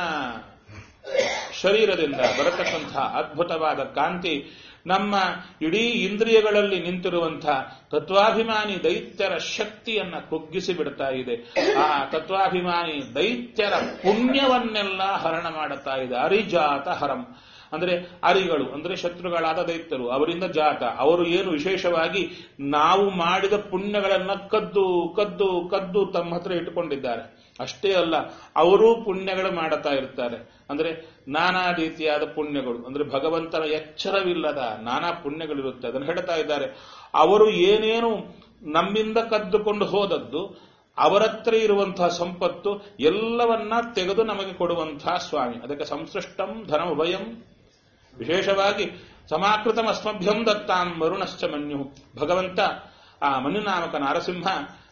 ಶರೀರದಿಂದ ಬರತಕ್ಕಂಥ ಅದ್ಭುತವಾದ ಕಾಂತಿ ನಮ್ಮ ಇಡೀ ಇಂದ್ರಿಯಗಳಲ್ಲಿ ನಿಂತಿರುವಂತಹ ತತ್ವಾಭಿಮಾನಿ ದೈತ್ಯರ ಶಕ್ತಿಯನ್ನ ಕುಗ್ಗಿಸಿ ಬಿಡ್ತಾ ಇದೆ. ಆ ತತ್ವಾಭಿಮಾನಿ ದೈತ್ಯರ ಪುಣ್ಯವನ್ನೆಲ್ಲ ಹರಣ ಮಾಡುತ್ತಾ ಇದೆ. ಅರಿಜಾತ ಹರಂ ಅಂದ್ರೆ ಅರಿಗಳು ಅಂದ್ರೆ ಶತ್ರುಗಳಾದ ದೈತ್ಯರು, ಅವರಿಂದ ಜಾತ. ಅವರು ಏನು ವಿಶೇಷವಾಗಿ ನಾವು ಮಾಡಿದ ಪುಣ್ಯಗಳನ್ನ ಕದ್ದು ಕದ್ದು ಕದ್ದು ತಮ್ಮ ಹತ್ರ ಇಟ್ಟುಕೊಂಡಿದ್ದಾರೆ. ಅಷ್ಟೇ ಅಲ್ಲ, ಅವರೂ ಪುಣ್ಯಗಳು ಮಾಡುತ್ತಾ ಇರ್ತಾರೆ. ಅಂದ್ರೆ ನಾನಾ ರೀತಿಯಾದ ಪುಣ್ಯಗಳು ಅಂದ್ರೆ ಭಗವಂತನ ಎಚ್ಚರವಿಲ್ಲದ ನಾನಾ ಪುಣ್ಯಗಳಿರುತ್ತೆ. ಅದನ್ನು ಹೇಳ್ತಾ ಇದ್ದಾರೆ. ಅವರು ಏನೇನು ನಮ್ಮಿಂದ ಕದ್ದುಕೊಂಡು ಹೋದದ್ದು, ಅವರತ್ರ ಇರುವಂತಹ ಸಂಪತ್ತು ಎಲ್ಲವನ್ನ ತೆಗೆದು ನಮಗೆ ಕೊಡುವಂತಹ ಸ್ವಾಮಿ. ಅದಕ್ಕೆ ಸಂಸೃಷ್ಟಂ ಧನಮಭಯಂ, ವಿಶೇಷವಾಗಿ ಸಮಾಕೃತಂ ಅಸ್ಮಭ್ಯಂ ದತ್ತಾಂ ವರುಣಶ್ಚ ಮನ್ಯು. ಭಗವಂತ ಆ ಮನ್ಯುನಾಮಕ ನಾರಸಿಂಹ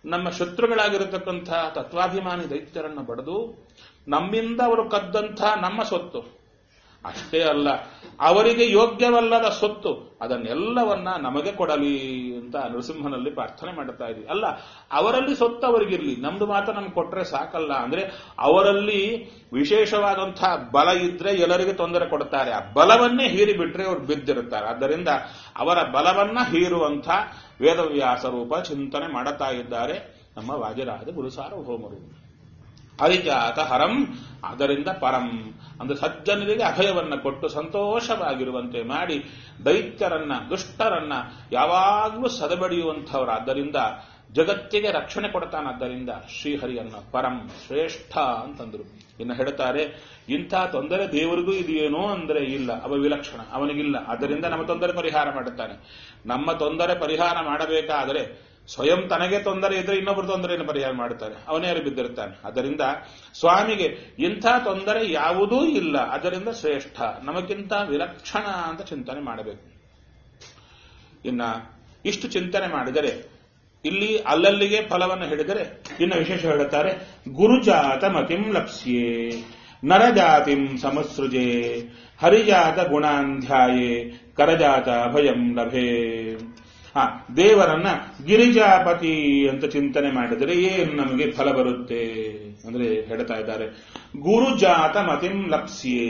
ನಮ್ಮ ಶತ್ರುಗಳಾಗಿರತಕ್ಕಂಥ ತತ್ವಾಭಿಮಾನಿ ದೈತ್ಯರನ್ನ ಬಡಿದು ನಮ್ಮಿಂದ ಅವರು ಕದ್ದಂಥ ನಮ್ಮ ಸೊತ್ತು ಅಷ್ಟೇ ಅಲ್ಲ, ಅವರಿಗೆ ಯೋಗ್ಯವಲ್ಲದ ಸೊತ್ತು ಅದನ್ನೆಲ್ಲವನ್ನ ನಮಗೆ ಕೊಡಲಿ ಅಂತ ನರಸಿಂಹನಲ್ಲಿ ಪ್ರಾರ್ಥನೆ ಮಾಡುತ್ತಾ ಇದ್ವಿ. ಅಲ್ಲ, ಅವರಲ್ಲಿ ಸೊತ್ತು ಅವರಿಗಿರ್ಲಿ, ನಮ್ದು ಮಾತ್ರ ನಮ್ಗೆ ಕೊಟ್ರೆ ಸಾಕಲ್ಲ. ಅಂದ್ರೆ ಅವರಲ್ಲಿ ವಿಶೇಷವಾದಂತಹ ಬಲ ಇದ್ರೆ ಎಲ್ಲರಿಗೆ ತೊಂದರೆ ಕೊಡ್ತಾರೆ, ಆ ಬಲವನ್ನೇ ಹೀರಿ ಬಿಟ್ರೆ ಅವರು ಬಿದ್ದಿರುತ್ತಾರೆ. ಆದ್ದರಿಂದ ಅವರ ಬಲವನ್ನ ಹೀರುವಂಥ ವೇದವ್ಯಾಸ ರೂಪ ಚಿಂತನೆ ಮಾಡುತ್ತಾ ಇದ್ದಾರೆ ನಮ್ಮ ವಾಜರಾಜ ಗುರು ಸಾರ್ವಭೌಮರು. ಹರಿಜಾತ ಹರಂ, ಅದರಿಂದ ಪರಂ ಅಂದ್ರೆ ಸಜ್ಜನರಿಗೆ ಅಭಯವನ್ನ ಕೊಟ್ಟು ಸಂತೋಷವಾಗಿರುವಂತೆ ಮಾಡಿ ದೈತ್ಯರನ್ನ ದುಷ್ಟರನ್ನ ಯಾವಾಗಲೂ ಸದಬಡಿಯುವಂಥವರಾದ್ದರಿಂದ ಜಗತ್ತಿಗೆ ರಕ್ಷಣೆ ಕೊಡ್ತಾನಾದ್ದರಿಂದ ಶ್ರೀಹರಿಯನ್ನ ಪರಂ ಶ್ರೇಷ್ಠ ಅಂತಂದ್ರು. ಇನ್ನು ಹೇಳ್ತಾರೆ, ಇಂಥ ತೊಂದರೆ ದೇವರಿಗೂ ಇದೆಯೇನೋ ಅಂದ್ರೆ ಇಲ್ಲ, ಅವ ವಿಲಕ್ಷಣ, ಅವನಿಗಿಲ್ಲ. ಆದ್ದರಿಂದ ನಮ್ಮ ತೊಂದರೆ ಪರಿಹಾರ ಮಾಡುತ್ತಾನೆ. ನಮ್ಮ ತೊಂದರೆ ಪರಿಹಾರ ಮಾಡಬೇಕಾದರೆ ಸ್ವಯಂ ತನಗೆ ತೊಂದರೆ ಇದ್ರೆ ಇನ್ನೊಬ್ಬರು ತೊಂದರೆಯನ್ನು ಪರಿಹಾರ ಮಾಡುತ್ತಾರೆ, ಅವನೇ ಯಾರು ಬಿದ್ದಿರುತ್ತಾನೆ. ಅದರಿಂದ ಸ್ವಾಮಿಗೆ ಇಂಥ ತೊಂದರೆ ಯಾವುದೂ ಇಲ್ಲ, ಅದರಿಂದ ಶ್ರೇಷ್ಠ, ನಮಗಿಂತ ವಿಲಕ್ಷಣ ಅಂತ ಚಿಂತನೆ ಮಾಡಬೇಕು. ಇನ್ನ ಇಷ್ಟು ಚಿಂತನೆ ಮಾಡಿದರೆ ಇಲ್ಲಿ ಅಲ್ಲಲ್ಲಿಗೆ ಫಲವನ್ನು ಹೇಳಿದರೆ ಇನ್ನು ವಿಶೇಷ ಹೇಳುತ್ತಾರೆ, ಗುರುಜಾತ ಮತಿಂ ಲಪ್ಸ್ಯೆ ನರಜಾತಿಂ ಸಮಸೃಜೆ ಹರಿಜಾತ ಗುಣಾಂಧ್ಯಾಯೇ ಕರಜಾತ ಭಯಂ ಲಭೆ. ಹಾ, ದೇವರನ್ನ ಗಿರಿಜಾಪತಿ ಅಂತ ಚಿಂತನೆ ಮಾಡಿದರೆ ಏನು ನಮಗೆ ಫಲ ಬರುತ್ತೆ ಅಂದ್ರೆ ಹೇಳ್ತಾ ಇದ್ದಾರೆ, ಗುರುಜಾತ ಮತಿಂ ಲಪ್ಸ್ಯೆ,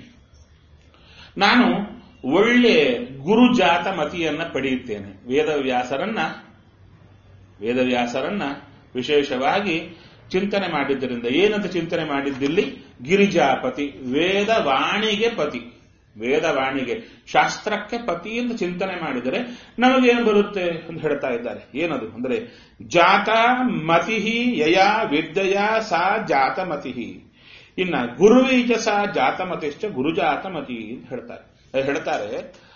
ನಾನು ಒಳ್ಳೆ ಗುರುಜಾತ ಮತಿಯನ್ನ ಪಡೆಯುತ್ತೇನೆ. ವೇದವ್ಯಾಸರನ್ನ ವೇದವ್ಯಾಸರನ್ನ ವಿಶೇಷವಾಗಿ ಚಿಂತನೆ ಮಾಡಿದ್ದರಿಂದ ಏನಂತ ಚಿಂತನೆ ಮಾಡಿದ್ದಿಲ್ಲಿ, ಗಿರಿಜಾಪತಿ, ವೇದವಾಣಿಗೆ ಪತಿ, ವೇದವಾಣಿಗೆ ಶಾಸ್ತ್ರಕ್ಕೆ ಪತಿ ಎಂದು ಚಿಂತನೆ ಮಾಡಿದರೆ ನಮಗೇನು ಬರುತ್ತೆ ಅಂತ ಹೇಳ್ತಾ ಇದ್ದಾರೆ. ಏನದು ಅಂದ್ರೆ ಜಾತ ಮತಿ ಯಯಾ ವಿದ್ಯೆಯ ಸಾ ಜಾತ ಮತಿ, ಇನ್ನ ಗುರುವೀಚ ಸಾ ಜಾತ ಮತಿಶ್ಚ ಗುರುಜಾತ ಮತಿ ಅಂತ ಹೇಳ್ತಾರೆ. ಹೇಳ್ತಾರೆ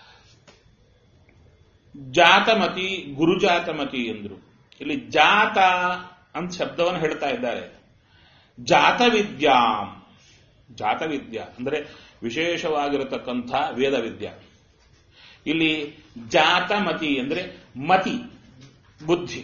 ಜಾತಮತಿ ಗುರುಜಾತಮತಿ ಎಂದ್ರು. ಇಲ್ಲಿ ಜಾತ ಅಂತ ಶಬ್ದವನ್ನು ಹೇಳ್ತಾ ಇದ್ದಾರೆ. ಜಾತವಿದ್ಯಾ, ಜಾತವಿದ್ಯಾ ಅಂದ್ರೆ ವಿಶೇಷವಾಗಿರತಕ್ಕಂಥ ವೇದವಿದ್ಯಾ. ಇಲ್ಲಿ ಜಾತಮತಿ ಅಂದ್ರೆ ಮತಿ, ಬುದ್ಧಿ.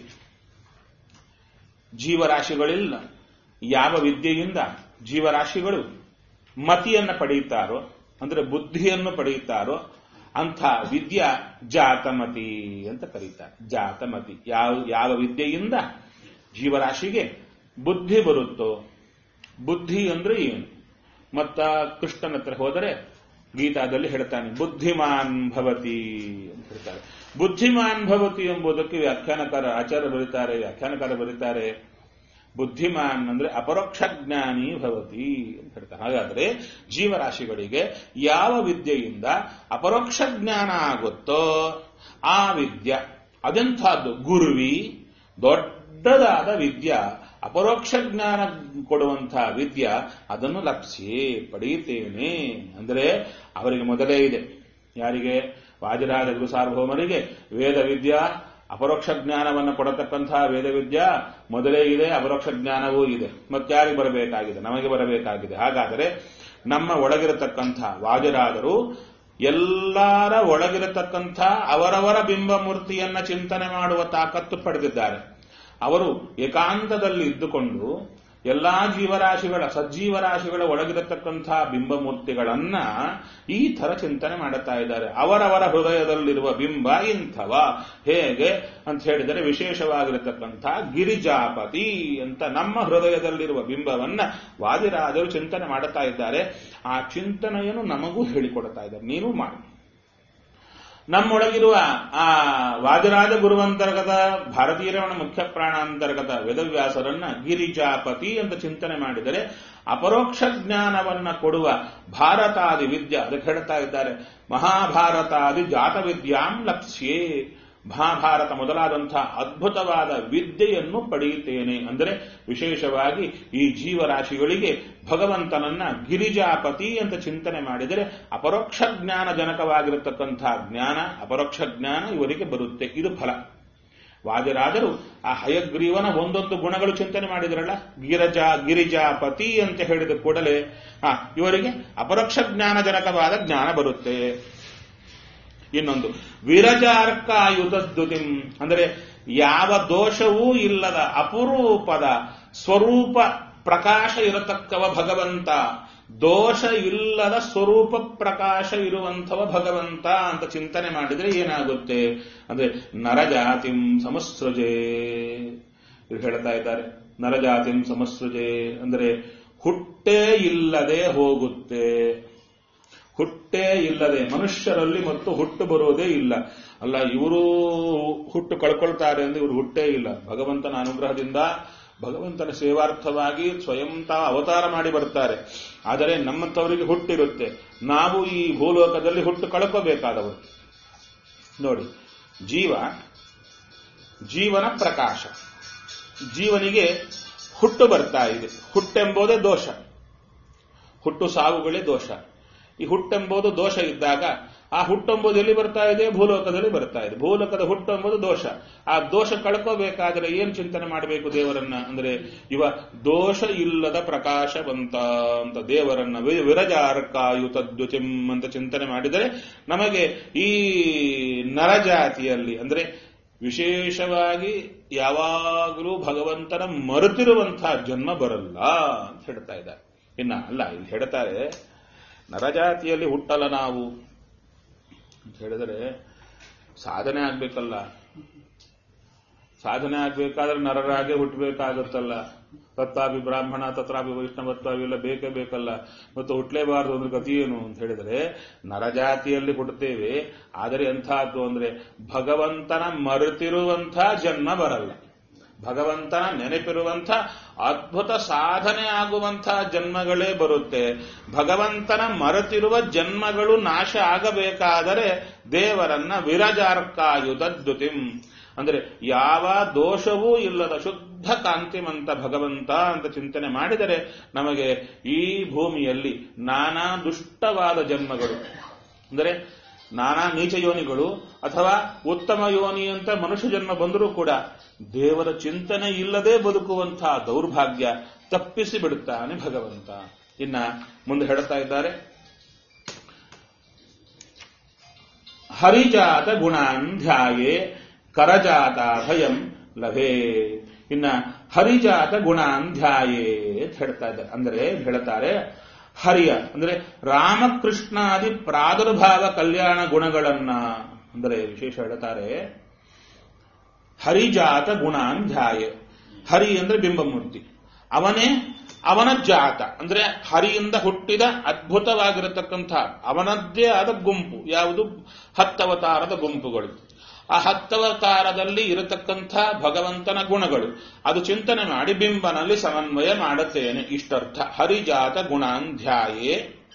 ಜೀವರಾಶಿಗಳಿಲ್ಲ, ಯಾವ ವಿದ್ಯೆಯಿಂದ ಜೀವರಾಶಿಗಳು ಮತಿಯನ್ನು ಪಡೆಯುತ್ತಾರೋ ಅಂದ್ರೆ ಬುದ್ಧಿಯನ್ನು ಪಡೆಯುತ್ತಾರೋ ಅಂಥ ವಿದ್ಯಾ ಜಾತಮತಿ ಅಂತ ಕರೀತಾರೆ. ಜಾತಮತಿ ಯಾವ ಯಾವ ವಿದ್ಯೆಯಿಂದ ಜೀವರಾಶಿಗೆ ಬುದ್ಧಿ ಬರುತ್ತೋ, ಬುದ್ಧಿ ಅಂದ್ರೆ ಏನು? ಮತ್ತ ಕೃಷ್ಣನ ಹತ್ರ ಹೋದರೆ ಗೀತಾದಲ್ಲಿ ಹೇಳ್ತಾನೆ ಬುದ್ಧಿಮಾನ್ ಭವತಿ ಅಂತ ಹೇಳ್ತಾರೆ. ಬುದ್ಧಿಮಾನ್ ಭವತಿ ಎಂಬುದಕ್ಕೆ ವ್ಯಾಖ್ಯಾನಕಾರ ಆಚಾರ್ಯ ಬರೀತಾರೆ, ವ್ಯಾಖ್ಯಾನಕಾರ ಬರೀತಾರೆ ಬುದ್ಧಿಮಾನ್ ಅಂದ್ರೆ ಅಪರೋಕ್ಷ ಜ್ಞಾನಿ ಭವತಿ ಅಂತ ಹೇಳ್ತಾರೆ. ಹಾಗಾದ್ರೆ ಜೀವರಾಶಿಗಳಿಗೆ ಯಾವ ವಿದ್ಯೆಯಿಂದ ಅಪರೋಕ್ಷ ಜ್ಞಾನ ಆಗುತ್ತೋ ಆ ವಿದ್ಯೆ ಅದೆಂಥದ್ದು? ಗುರುವಿ, ದೊಡ್ಡದಾದ ವಿದ್ಯಾ, ಅಪರೋಕ್ಷ ಜ್ಞಾನ ಕೊಡುವಂತಹ ವಿದ್ಯಾ, ಅದನ್ನು ಲಪ್ಸ್ಯೆ ಪಡೆಯುತ್ತೇನೆ ಅಂದರೆ ಅವರಿಗೆ ಮೊದಲೇ ಇದೆ. ಯಾರಿಗೆ? ವಾಜರಾಜ ಗುರು ಸಾರ್ವಭೌಮರಿಗೆ ವೇದ ವಿದ್ಯಾ ಅಪರೋಕ್ಷ ಜ್ಞಾನವನ್ನು ಕೊಡತಕ್ಕಂತಹ ವೇದವಿದ್ಯಾ ಮೊದಲೇ ಇದೆ, ಅಪರೋಕ್ಷ ಜ್ಞಾನವೂ ಇದೆ. ಮತ್ತಾರಿಗೆ ಬರಬೇಕಾಗಿದೆ? ನಮಗೆ ಬರಬೇಕಾಗಿದೆ. ಹಾಗಾದರೆ ನಮ್ಮ ಒಳಗಿರತಕ್ಕಂಥ ವಾಜರಾಜರು ಎಲ್ಲರ ಒಳಗಿರತಕ್ಕಂಥ ಅವರವರ ಬಿಂಬಮೂರ್ತಿಯನ್ನ ಚಿಂತನೆ ಮಾಡುವ ತಾಕತ್ತು ಪಡೆದಿದ್ದಾರೆ. ಅವರು ಏಕಾಂತದಲ್ಲಿ ಇದ್ದುಕೊಂಡು ಎಲ್ಲಾ ಜೀವರಾಶಿಗಳ ಸಜ್ಜೀವರಾಶಿಗಳ ಒಳಗಿರತಕ್ಕಂಥ ಬಿಂಬಮೂರ್ತಿಗಳನ್ನ ಈ ತರ ಚಿಂತನೆ ಮಾಡುತ್ತಾ ಇದ್ದಾರೆ. ಅವರವರ ಹೃದಯದಲ್ಲಿರುವ ಬಿಂಬ ಇಂಥವ ಹೇಗೆ ಅಂತ ಹೇಳಿದರೆ ವಿಶೇಷವಾಗಿರತಕ್ಕಂಥ ಗಿರಿಜಾಪತಿ ಅಂತ ನಮ್ಮ ಹೃದಯದಲ್ಲಿರುವ ಬಿಂಬವನ್ನ ವಾದಿರಾಜರು ಚಿಂತನೆ ಮಾಡುತ್ತಾ ಇದ್ದಾರೆ. ಆ ಚಿಂತನೆಯನ್ನು ನಮಗೂ ಹೇಳಿಕೊಡ್ತಾ ಇದ್ದಾರೆ, ನೀನು ಮಾಡು. ನಮ್ಮೊಳಗಿರುವ ಆ ವಾಜರಾಜ ಗುರುವಂತರ್ಗತ ಭಾರತೀಯರವಣ ಮುಖ್ಯ ಪ್ರಾಣಾಂತರ್ಗತ ವೇದವ್ಯಾಸರನ್ನ ಗಿರಿಜಾಪತಿ ಅಂತ ಚಿಂತನೆ ಮಾಡಿದರೆ ಅಪರೋಕ್ಷ ಜ್ಞಾನವನ್ನ ಕೊಡುವ ಭಾರತಾದಿ ವಿದ್ಯೆ, ಅದಕ್ಕೆ ಹೇಳ್ತಾ ಇದ್ದಾರೆ ಮಹಾಭಾರತಾದಿ ಜಾತವಿದ್ಯಾಂ ಲಪ್ಸ್ಯೆ, ಮಹಾಭಾರತ ಮೊದಲಾದಂತಹ ಅದ್ಭುತವಾದ ವಿದ್ಯೆಯನ್ನು ಪಡೆಯುತ್ತೇನೆ. ಅಂದರೆ ವಿಶೇಷವಾಗಿ ಈ ಜೀವರಾಶಿಗಳಿಗೆ ಭಗವಂತನನ್ನ ಗಿರಿಜಾಪತಿ ಅಂತ ಚಿಂತನೆ ಮಾಡಿದರೆ ಅಪರೋಕ್ಷ ಜ್ಞಾನ ಜನಕವಾಗಿರತಕ್ಕಂತಹ ಜ್ಞಾನ, ಅಪರೋಕ್ಷ ಜ್ಞಾನ ಇವರಿಗೆ ಬರುತ್ತೆ. ಇದು ಫಲ. ವಾಜರಾಜರು ಆ ಹಯಗ್ರೀವನ ಒಂದೊಂದು ಗುಣಗಳು ಚಿಂತನೆ ಮಾಡಿದ್ರಲ್ಲ, ಗಿರಜಾ ಗಿರಿಜಾಪತಿ ಅಂತ ಹೇಳಿದ ಕೂಡಲೇ ಆ ಇವರಿಗೆ ಅಪರೋಕ್ಷ ಜ್ಞಾನ ಜನಕವಾದ ಜ್ಞಾನ ಬರುತ್ತೆ. ಇನ್ನೊಂದು ವಿರಜಾರ್ಕಾಯುತದ್ದುತಿಂ ಅಂದರೆ ಯಾವ ದೋಷವೂ ಇಲ್ಲದ ಅಪರೂಪದ ಸ್ವರೂಪ ಪ್ರಕಾಶ ಇರತಕ್ಕವ ಭಗವಂತ, ದೋಷ ಇಲ್ಲದ ಸ್ವರೂಪ ಪ್ರಕಾಶ ಇರುವಂಥವ ಭಗವಂತ ಅಂತ ಚಿಂತನೆ ಮಾಡಿದ್ರೆ ಏನಾಗುತ್ತೆ ಅಂದ್ರೆ ನರಜಾತಿಂ ಸಮಸೃಜೆ. ಇದು ಹೇಳ್ತಾ ಇದ್ದಾರೆ, ನರಜಾತಿಂ ಸಮಸೃಜೆ ಅಂದ್ರೆ ಹುಟ್ಟೇ ಇಲ್ಲದೆ ಹೋಗುತ್ತೆ. ಹುಟ್ಟೇ ಇಲ್ಲದೆ ಮನುಷ್ಯರಲ್ಲಿ ಮತ್ತು ಹುಟ್ಟು ಬರೋದೇ ಇಲ್ಲ. ಅಲ್ಲ, ಇವರು ಹುಟ್ಟು ಕಳ್ಕೊಳ್ತಾರೆ ಅಂದ್ರೆ ಇವರು ಹುಟ್ಟೇ ಇಲ್ಲ. ಭಗವಂತನ ಅನುಗ್ರಹದಿಂದ ಭಗವಂತನ ಸೇವಾರ್ಥವಾಗಿ ಸ್ವಯಂ ತಾವು ಅವತಾರ ಮಾಡಿ ಬರ್ತಾರೆ. ಆದರೆ ನಮ್ಮಂಥವರಿಗೆ ಹುಟ್ಟಿರುತ್ತೆ. ನಾವು ಈ ಭೂಲೋಕದಲ್ಲಿ ಹುಟ್ಟು ಕಳ್ಕೋಬೇಕಾದವರು. ನೋಡಿ, ಜೀವ ಜೀವನ ಪ್ರಕಾಶ, ಜೀವನಿಗೆ ಹುಟ್ಟು ಬರ್ತಾ ಇದೆ. ಹುಟ್ಟೆಂಬುದೇ ದೋಷ, ಹುಟ್ಟು ಸಾವುಗಳೇ ದೋಷ. ಈ ಹುಟ್ಟೆಂಬುದು ದೋಷ ಇದ್ದಾಗ ಆ ಹುಟ್ಟೆಂಬುದು ಎಲ್ಲಿ ಬರ್ತಾ ಇದೆ? ಭೂಲೋಕದಲ್ಲಿ ಬರ್ತಾ ಇದೆ. ಭೂಲೋಕದ ಹುಟ್ಟೆಂಬುದು ದೋಷ. ಆ ದೋಷ ಕಳ್ಕೋಬೇಕಾದ್ರೆ ಏನ್ ಚಿಂತನೆ ಮಾಡಬೇಕು ದೇವರನ್ನ ಅಂದ್ರೆ ಇವ ದೋಷ ಇಲ್ಲದ ಪ್ರಕಾಶವಂತ ಅಂತ ದೇವರನ್ನ ವಿರಜಾರ್ಕಾಯುತದ್ಯುತಿಂ ಅಂತ ಚಿಂತನೆ ಮಾಡಿದರೆ ನಮಗೆ ಈ ನರಜಾತಿಯಲ್ಲಿ ಅಂದ್ರೆ ವಿಶೇಷವಾಗಿ ಯಾವಾಗಲೂ ಭಗವಂತನ ಮರೆತಿರುವಂತಹ ಜನ್ಮ ಬರಲ್ಲ ಅಂತ ಹೇಳ್ತಾ ಇದ್ದಾರೆ. ಇನ್ನ ಅಲ್ಲ, ಇಲ್ಲಿ ಹೇಳ್ತಾರೆ ನರಜಾತಿಯಲ್ಲಿ ಹುಟ್ಟಲ್ಲ ನಾವು ಅಂತ ಹೇಳಿದರೆ ಸಾಧನೆ ಆಗ್ಬೇಕಲ್ಲ. ಸಾಧನೆ ಆಗ್ಬೇಕಾದ್ರೆ ನರರಾಗೆ ಹುಟ್ಟಬೇಕಾಗುತ್ತಲ್ಲ. ತತ್ತಾಪಿ ಬ್ರಾಹ್ಮಣ ತತ್ರಾಪಿ ವೈಷ್ಣವತ್ವ ಇವೆಲ್ಲ ಬೇಕೇ ಬೇಕಲ್ಲ. ಮತ್ತು ಹುಟ್ಟಲೇಬಾರದು ಅಂದ್ರೆ ಗತಿ ಏನು ಅಂತ ಹೇಳಿದರೆ ನರಜಾತಿಯಲ್ಲಿ ಹುಟ್ಟುತ್ತೇವೆ. ಆದರೆ ಎಂಥದ್ದು ಅಂದ್ರೆ ಭಗವಂತನ ಮರೆತಿರುವಂಥ ಜನ್ಮ ಬರಲ್ಲ. ಭಗವಂತನ ನೆನಪಿರುವಂಥ ಅದ್ಭುತ ಸಾಧನೆ ಆಗುವಂಥ ಜನ್ಮಗಳೇ ಬರುತ್ತೆ. ಭಗವಂತನ ಮರೆತಿರುವ ಜನ್ಮಗಳು ನಾಶ ಆಗಬೇಕಾದರೆ ದೇವರನ್ನ ವಿರಜಾರ್ಕಾಯುತದ್ಯುತಿಂ ಅಂದ್ರೆ ಯಾವ ದೋಷವೂ ಇಲ್ಲದ ಶುದ್ಧ ಕಾಂತಿಮಂತ ಭಗವಂತ ಅಂತ ಚಿಂತನೆ ಮಾಡಿದರೆ ನಮಗೆ ಈ ಭೂಮಿಯಲ್ಲಿ ನಾನಾ ದುಷ್ಟವಾದ ಜನ್ಮಗಳು ಅಂದರೆ ನಾನಾ ನೀಚ ಯೋನಿಗಳು ಅಥವಾ ಉತ್ತಮ ಯೋನಿ ಅಂತ ಮನುಷ್ಯ ಜನ್ಮ ಬಂದರೂ ಕೂಡ ದೇವರ ಚಿಂತನೆ ಇಲ್ಲದೆ ಬದುಕುವಂತಹ ದೌರ್ಭಾಗ್ಯ ತಪ್ಪಿಸಿ ಬಿಡುತ್ತಾನೆ ಭಗವಂತ. ಇನ್ನ ಮುಂದೆ ಹೇಳ್ತಾ ಇದ್ದಾರೆ, ಹರಿಜಾತ ಗುಣಾಂಧ್ಯಾಯೇ ಕರಜಾತ ಭಯಂ ಲಭೇ. ಇನ್ನ ಹರಿಜಾತ ಗುಣಾಂಧ್ಯಾಯೇ ಅಂತ ಹೇಳ್ತಾ ಇದ್ದಾರೆ. ಅಂದ್ರೆ ಹೇಳ್ತಾರೆ ಹರಿಯ ಅಂದ್ರೆ ರಾಮಕೃಷ್ಣಾದಿ ಪ್ರಾದುರ್ಭಾವ ಕಲ್ಯಾಣ ಗುಣಗಳನ್ನ ಅಂದರೆ ವಿಶೇಷ ಹೇಳ್ತಾರೆ. ಹರಿಜಾತ ಗುಣಾಂಧ್ಯಾಯ, ಹರಿ ಅಂದ್ರೆ ಬಿಂಬಮೂರ್ತಿ, ಅವನೇ ಅವನ ಜಾತ ಅಂದ್ರೆ ಹರಿಯಿಂದ ಹುಟ್ಟಿದ ಅದ್ಭುತವಾಗಿರತಕ್ಕಂಥ ಅವನದ್ದೇ ಆದ ಗುಂಪು ಯಾವುದು? ಹತ್ತವತಾರದ ಗುಂಪುಗಳು. ಆ ಹತ್ತವತಾರದಲ್ಲಿ ಇರತಕ್ಕಂಥ ಭಗವಂತನ ಗುಣಗಳು ಅದು ಚಿಂತನೆ ಮಾಡಿ ಬಿಂಬನಲ್ಲಿ ಸಮನ್ವಯ ಮಾಡುತ್ತೇನೆ, ಇಷ್ಟರ್ಥ. ಹರಿಜಾತ ಗುಣಾಂಧ್ಯಾಯೇ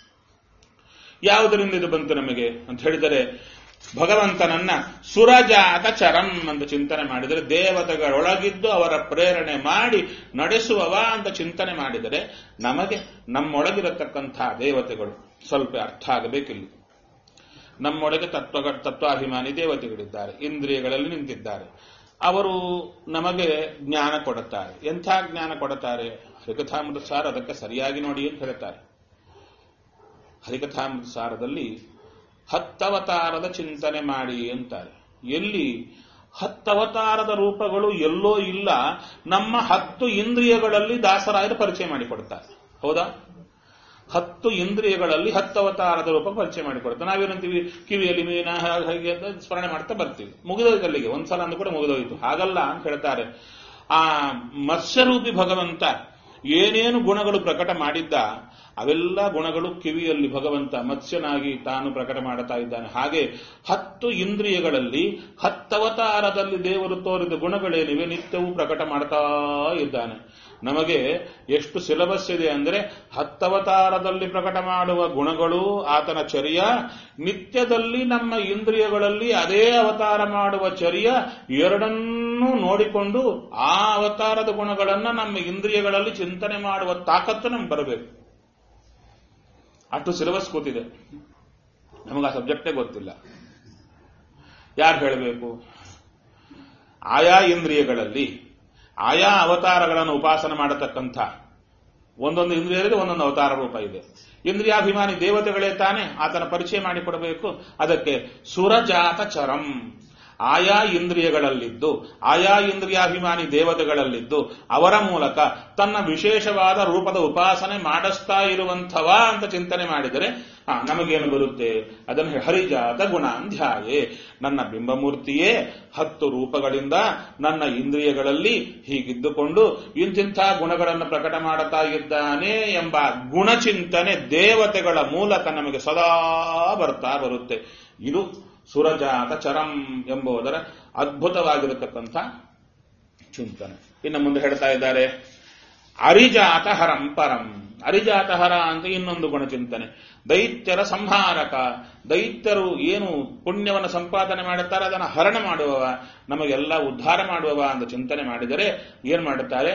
ಯಾವುದರಿಂದ ಇದು ಬಂತು ನಮಗೆ ಅಂತ ಹೇಳಿದರೆ ಭಗವಂತನನ್ನ ಸುರಜಾತ ಚರಂ ಅಂತ ಚಿಂತನೆ ಮಾಡಿದರೆ ದೇವತೆಗಳೊಳಗಿದ್ದು ಅವರ ಪ್ರೇರಣೆ ಮಾಡಿ ನಡೆಸುವವ ಅಂತ ಚಿಂತನೆ ಮಾಡಿದರೆ ನಮಗೆ ನಮ್ಮೊಳಗಿರತಕ್ಕಂಥ ದೇವತೆಗಳು ಸ್ವಲ್ಪ ಅರ್ಥ ಆಗಬೇಕಿಲ್ಲ. ನಮ್ಮೊಳಗೆ ತತ್ವ ತತ್ವಾಭಿಮಾನಿ ದೇವತೆಗಳಿದ್ದಾರೆ, ಇಂದ್ರಿಯಗಳಲ್ಲಿ ನಿಂತಿದ್ದಾರೆ. ಅವರು ನಮಗೆ ಜ್ಞಾನ ಕೊಡುತ್ತಾರೆ. ಎಂಥ ಜ್ಞಾನ ಕೊಡುತ್ತಾರೆ? ಹರಿಕಥಾಮೃತ ಸಾರ ಅದಕ್ಕೆ ಸರಿಯಾಗಿ ನೋಡಿ ಅಂತ ಹೇಳ್ತಾರೆ. ಹರಿಕಥಾಮೃತ ಸಾರದಲ್ಲಿ ಹತ್ತವತಾರದ ಚಿಂತನೆ ಮಾಡಿ ಅಂತಾರೆ. ಎಲ್ಲಿ ಹತ್ತವತಾರದ ರೂಪಗಳು ಎಲ್ಲೋ ಇಲ್ಲ, ನಮ್ಮ ಹತ್ತು ಇಂದ್ರಿಯಗಳಲ್ಲಿ ದಾಸರಾಯರು ಪರಿಚಯ ಮಾಡಿಕೊಡ್ತಾರೆ. ಹೌದಾ? ಹತ್ತು ಇಂದ್ರಿಯಗಳಲ್ಲಿ ಹತ್ತವತಾರದ ರೂಪ ಪರಿಚಯ ಮಾಡಿಕೊಡುತ್ತೆ. ನಾವೇನಂತೀವಿ ಕಿವಿಯಲ್ಲಿ ಮೀನ ಹಾಗೆ ಅಂತ ಸ್ಮರಣೆ ಮಾಡ್ತಾ ಬರ್ತೀವಿ, ಮುಗಿದೋಯ್ತು ಅಲ್ಲಿಗೆ, ಒಂದ್ಸಲ ಅಂದ ಕೂಡ ಮುಗಿದೋಯ್ತು. ಹಾಗಲ್ಲ ಅಂತ ಹೇಳ್ತಾರೆ. ಆ ಮತ್ಸ್ಯರೂಪಿ ಭಗವಂತ ಏನೇನು ಗುಣಗಳು ಪ್ರಕಟ ಮಾಡಿದ್ದ ಅವೆಲ್ಲ ಗುಣಗಳು ಕಿವಿಯಲ್ಲಿ ಭಗವಂತ ಮತ್ಸ್ಯನಾಗಿ ತಾನು ಪ್ರಕಟ ಮಾಡುತ್ತಾ ಇದ್ದಾನೆ. ಹಾಗೆ ಹತ್ತು ಇಂದ್ರಿಯಗಳಲ್ಲಿ ಹತ್ತವತಾರದಲ್ಲಿ ದೇವರು ತೋರಿದ ಗುಣಗಳೇನಿವೆ ನಿತ್ಯವೂ ಪ್ರಕಟ ಮಾಡ್ತಾ ಇದ್ದಾನೆ. ನಮಗೆ ಎಷ್ಟು ಸಿಲೆಬಸ್ ಇದೆ ಅಂದರೆ ಹತ್ತವತಾರದಲ್ಲಿ ಪ್ರಕಟ ಮಾಡುವ ಗುಣಗಳು ಆತನ ಚರ್ಯ, ನಿತ್ಯದಲ್ಲಿ ನಮ್ಮ ಇಂದ್ರಿಯಗಳಲ್ಲಿ ಅದೇ ಅವತಾರ ಮಾಡುವ ಚರ್ಯ, ಎರಡನ್ನೂ ನೋಡಿಕೊಂಡು ಆ ಅವತಾರದ ಗುಣಗಳನ್ನು ನಮ್ಮ ಇಂದ್ರಿಯಗಳಲ್ಲಿ ಚಿಂತನೆ ಮಾಡುವ ತಾಕತ್ತು ನಮ್ಗೆ ಬರಬೇಕು. ಅಷ್ಟು ಸಿಲೆಬಸ್ ಕೂತಿದೆ, ನಮಗೆ ಆ ಸಬ್ಜೆಕ್ಟೇ ಗೊತ್ತಿಲ್ಲ. ಯಾರು ಹೇಳಬೇಕು? ಆಯಾ ಇಂದ್ರಿಯಗಳಲ್ಲಿ ಆಯಾ ಅವತಾರಗಳನ್ನು ಉಪಾಸನ ಮಾಡತಕ್ಕಂಥ ಒಂದೊಂದು ಇಂದ್ರಿಯದಲ್ಲಿ ಒಂದೊಂದು ಅವತಾರ ರೂಪ ಇದೆ. ಇಂದ್ರಿಯಾಭಿಮಾನಿ ದೇವತೆಗಳೇ ತಾನೇ ಆತನ ಪರಿಚಯ ಮಾಡಿಕೊಡಬೇಕು. ಅದಕ್ಕೆ ಸುರಜಾತ ಚರಂ, ಆಯಾ ಇಂದ್ರಿಯಗಳಲ್ಲಿದ್ದು ಆಯಾ ಇಂದ್ರಿಯಾಭಿಮಾನಿ ದೇವತೆಗಳಲ್ಲಿದ್ದು ಅವರ ಮೂಲಕ ತನ್ನ ವಿಶೇಷವಾದ ರೂಪದ ಉಪಾಸನೆ ಮಾಡಿಸ್ತಾ ಇರುವಂಥವ ಅಂತ ಚಿಂತನೆ ಮಾಡಿದರೆ ಆ ನಮಗೇನು ಬರುತ್ತೆ? ಅದನ್ನು ಹರಿಜಾತ ಗುಣಾಂಧ್ಯಾಯೇ, ನನ್ನ ಬಿಂಬಮೂರ್ತಿಯೇ ಹತ್ತು ರೂಪಗಳಿಂದ ನನ್ನ ಇಂದ್ರಿಯಗಳಲ್ಲಿ ಹೀಗಿದ್ದುಕೊಂಡು ಇಂತಿಂಥ ಗುಣಗಳನ್ನು ಪ್ರಕಟ ಮಾಡುತ್ತಾ ಇದ್ದಾನೆ ಎಂಬ ಗುಣಚಿಂತನೆ ದೇವತೆಗಳ ಮೂಲಕ ನಮಗೆ ಸದಾ ಬರ್ತಾ ಬರುತ್ತೆ. ಇದು ಸುರಜಾತ ಚರಂ ಎಂಬುದರ ಅದ್ಭುತವಾಗಿರತಕ್ಕಂಥ ಚಿಂತನೆ. ಇನ್ನು ಮುಂದೆ ಹೇಳ್ತಾ ಇದ್ದಾರೆ, ಅರಿಜಾತ ಹರಂ ಪರಂ. ಅರಿಜಾತ ಹರ ಅಂತ ಇನ್ನೊಂದು ಗುಣಚಿಂತನೆ. ದೈತ್ಯರ ಸಂಹಾರಕ, ದೈತ್ಯರು ಏನು ಪುಣ್ಯವನ್ನು ಸಂಪಾದನೆ ಮಾಡುತ್ತಾರೆ ಅದನ್ನು ಹರಣ ಮಾಡುವವ, ನಮಗೆಲ್ಲ ಉದ್ಧಾರ ಮಾಡುವವ ಅಂತ ಚಿಂತನೆ ಮಾಡಿದರೆ ಏನ್ ಮಾಡುತ್ತಾರೆ?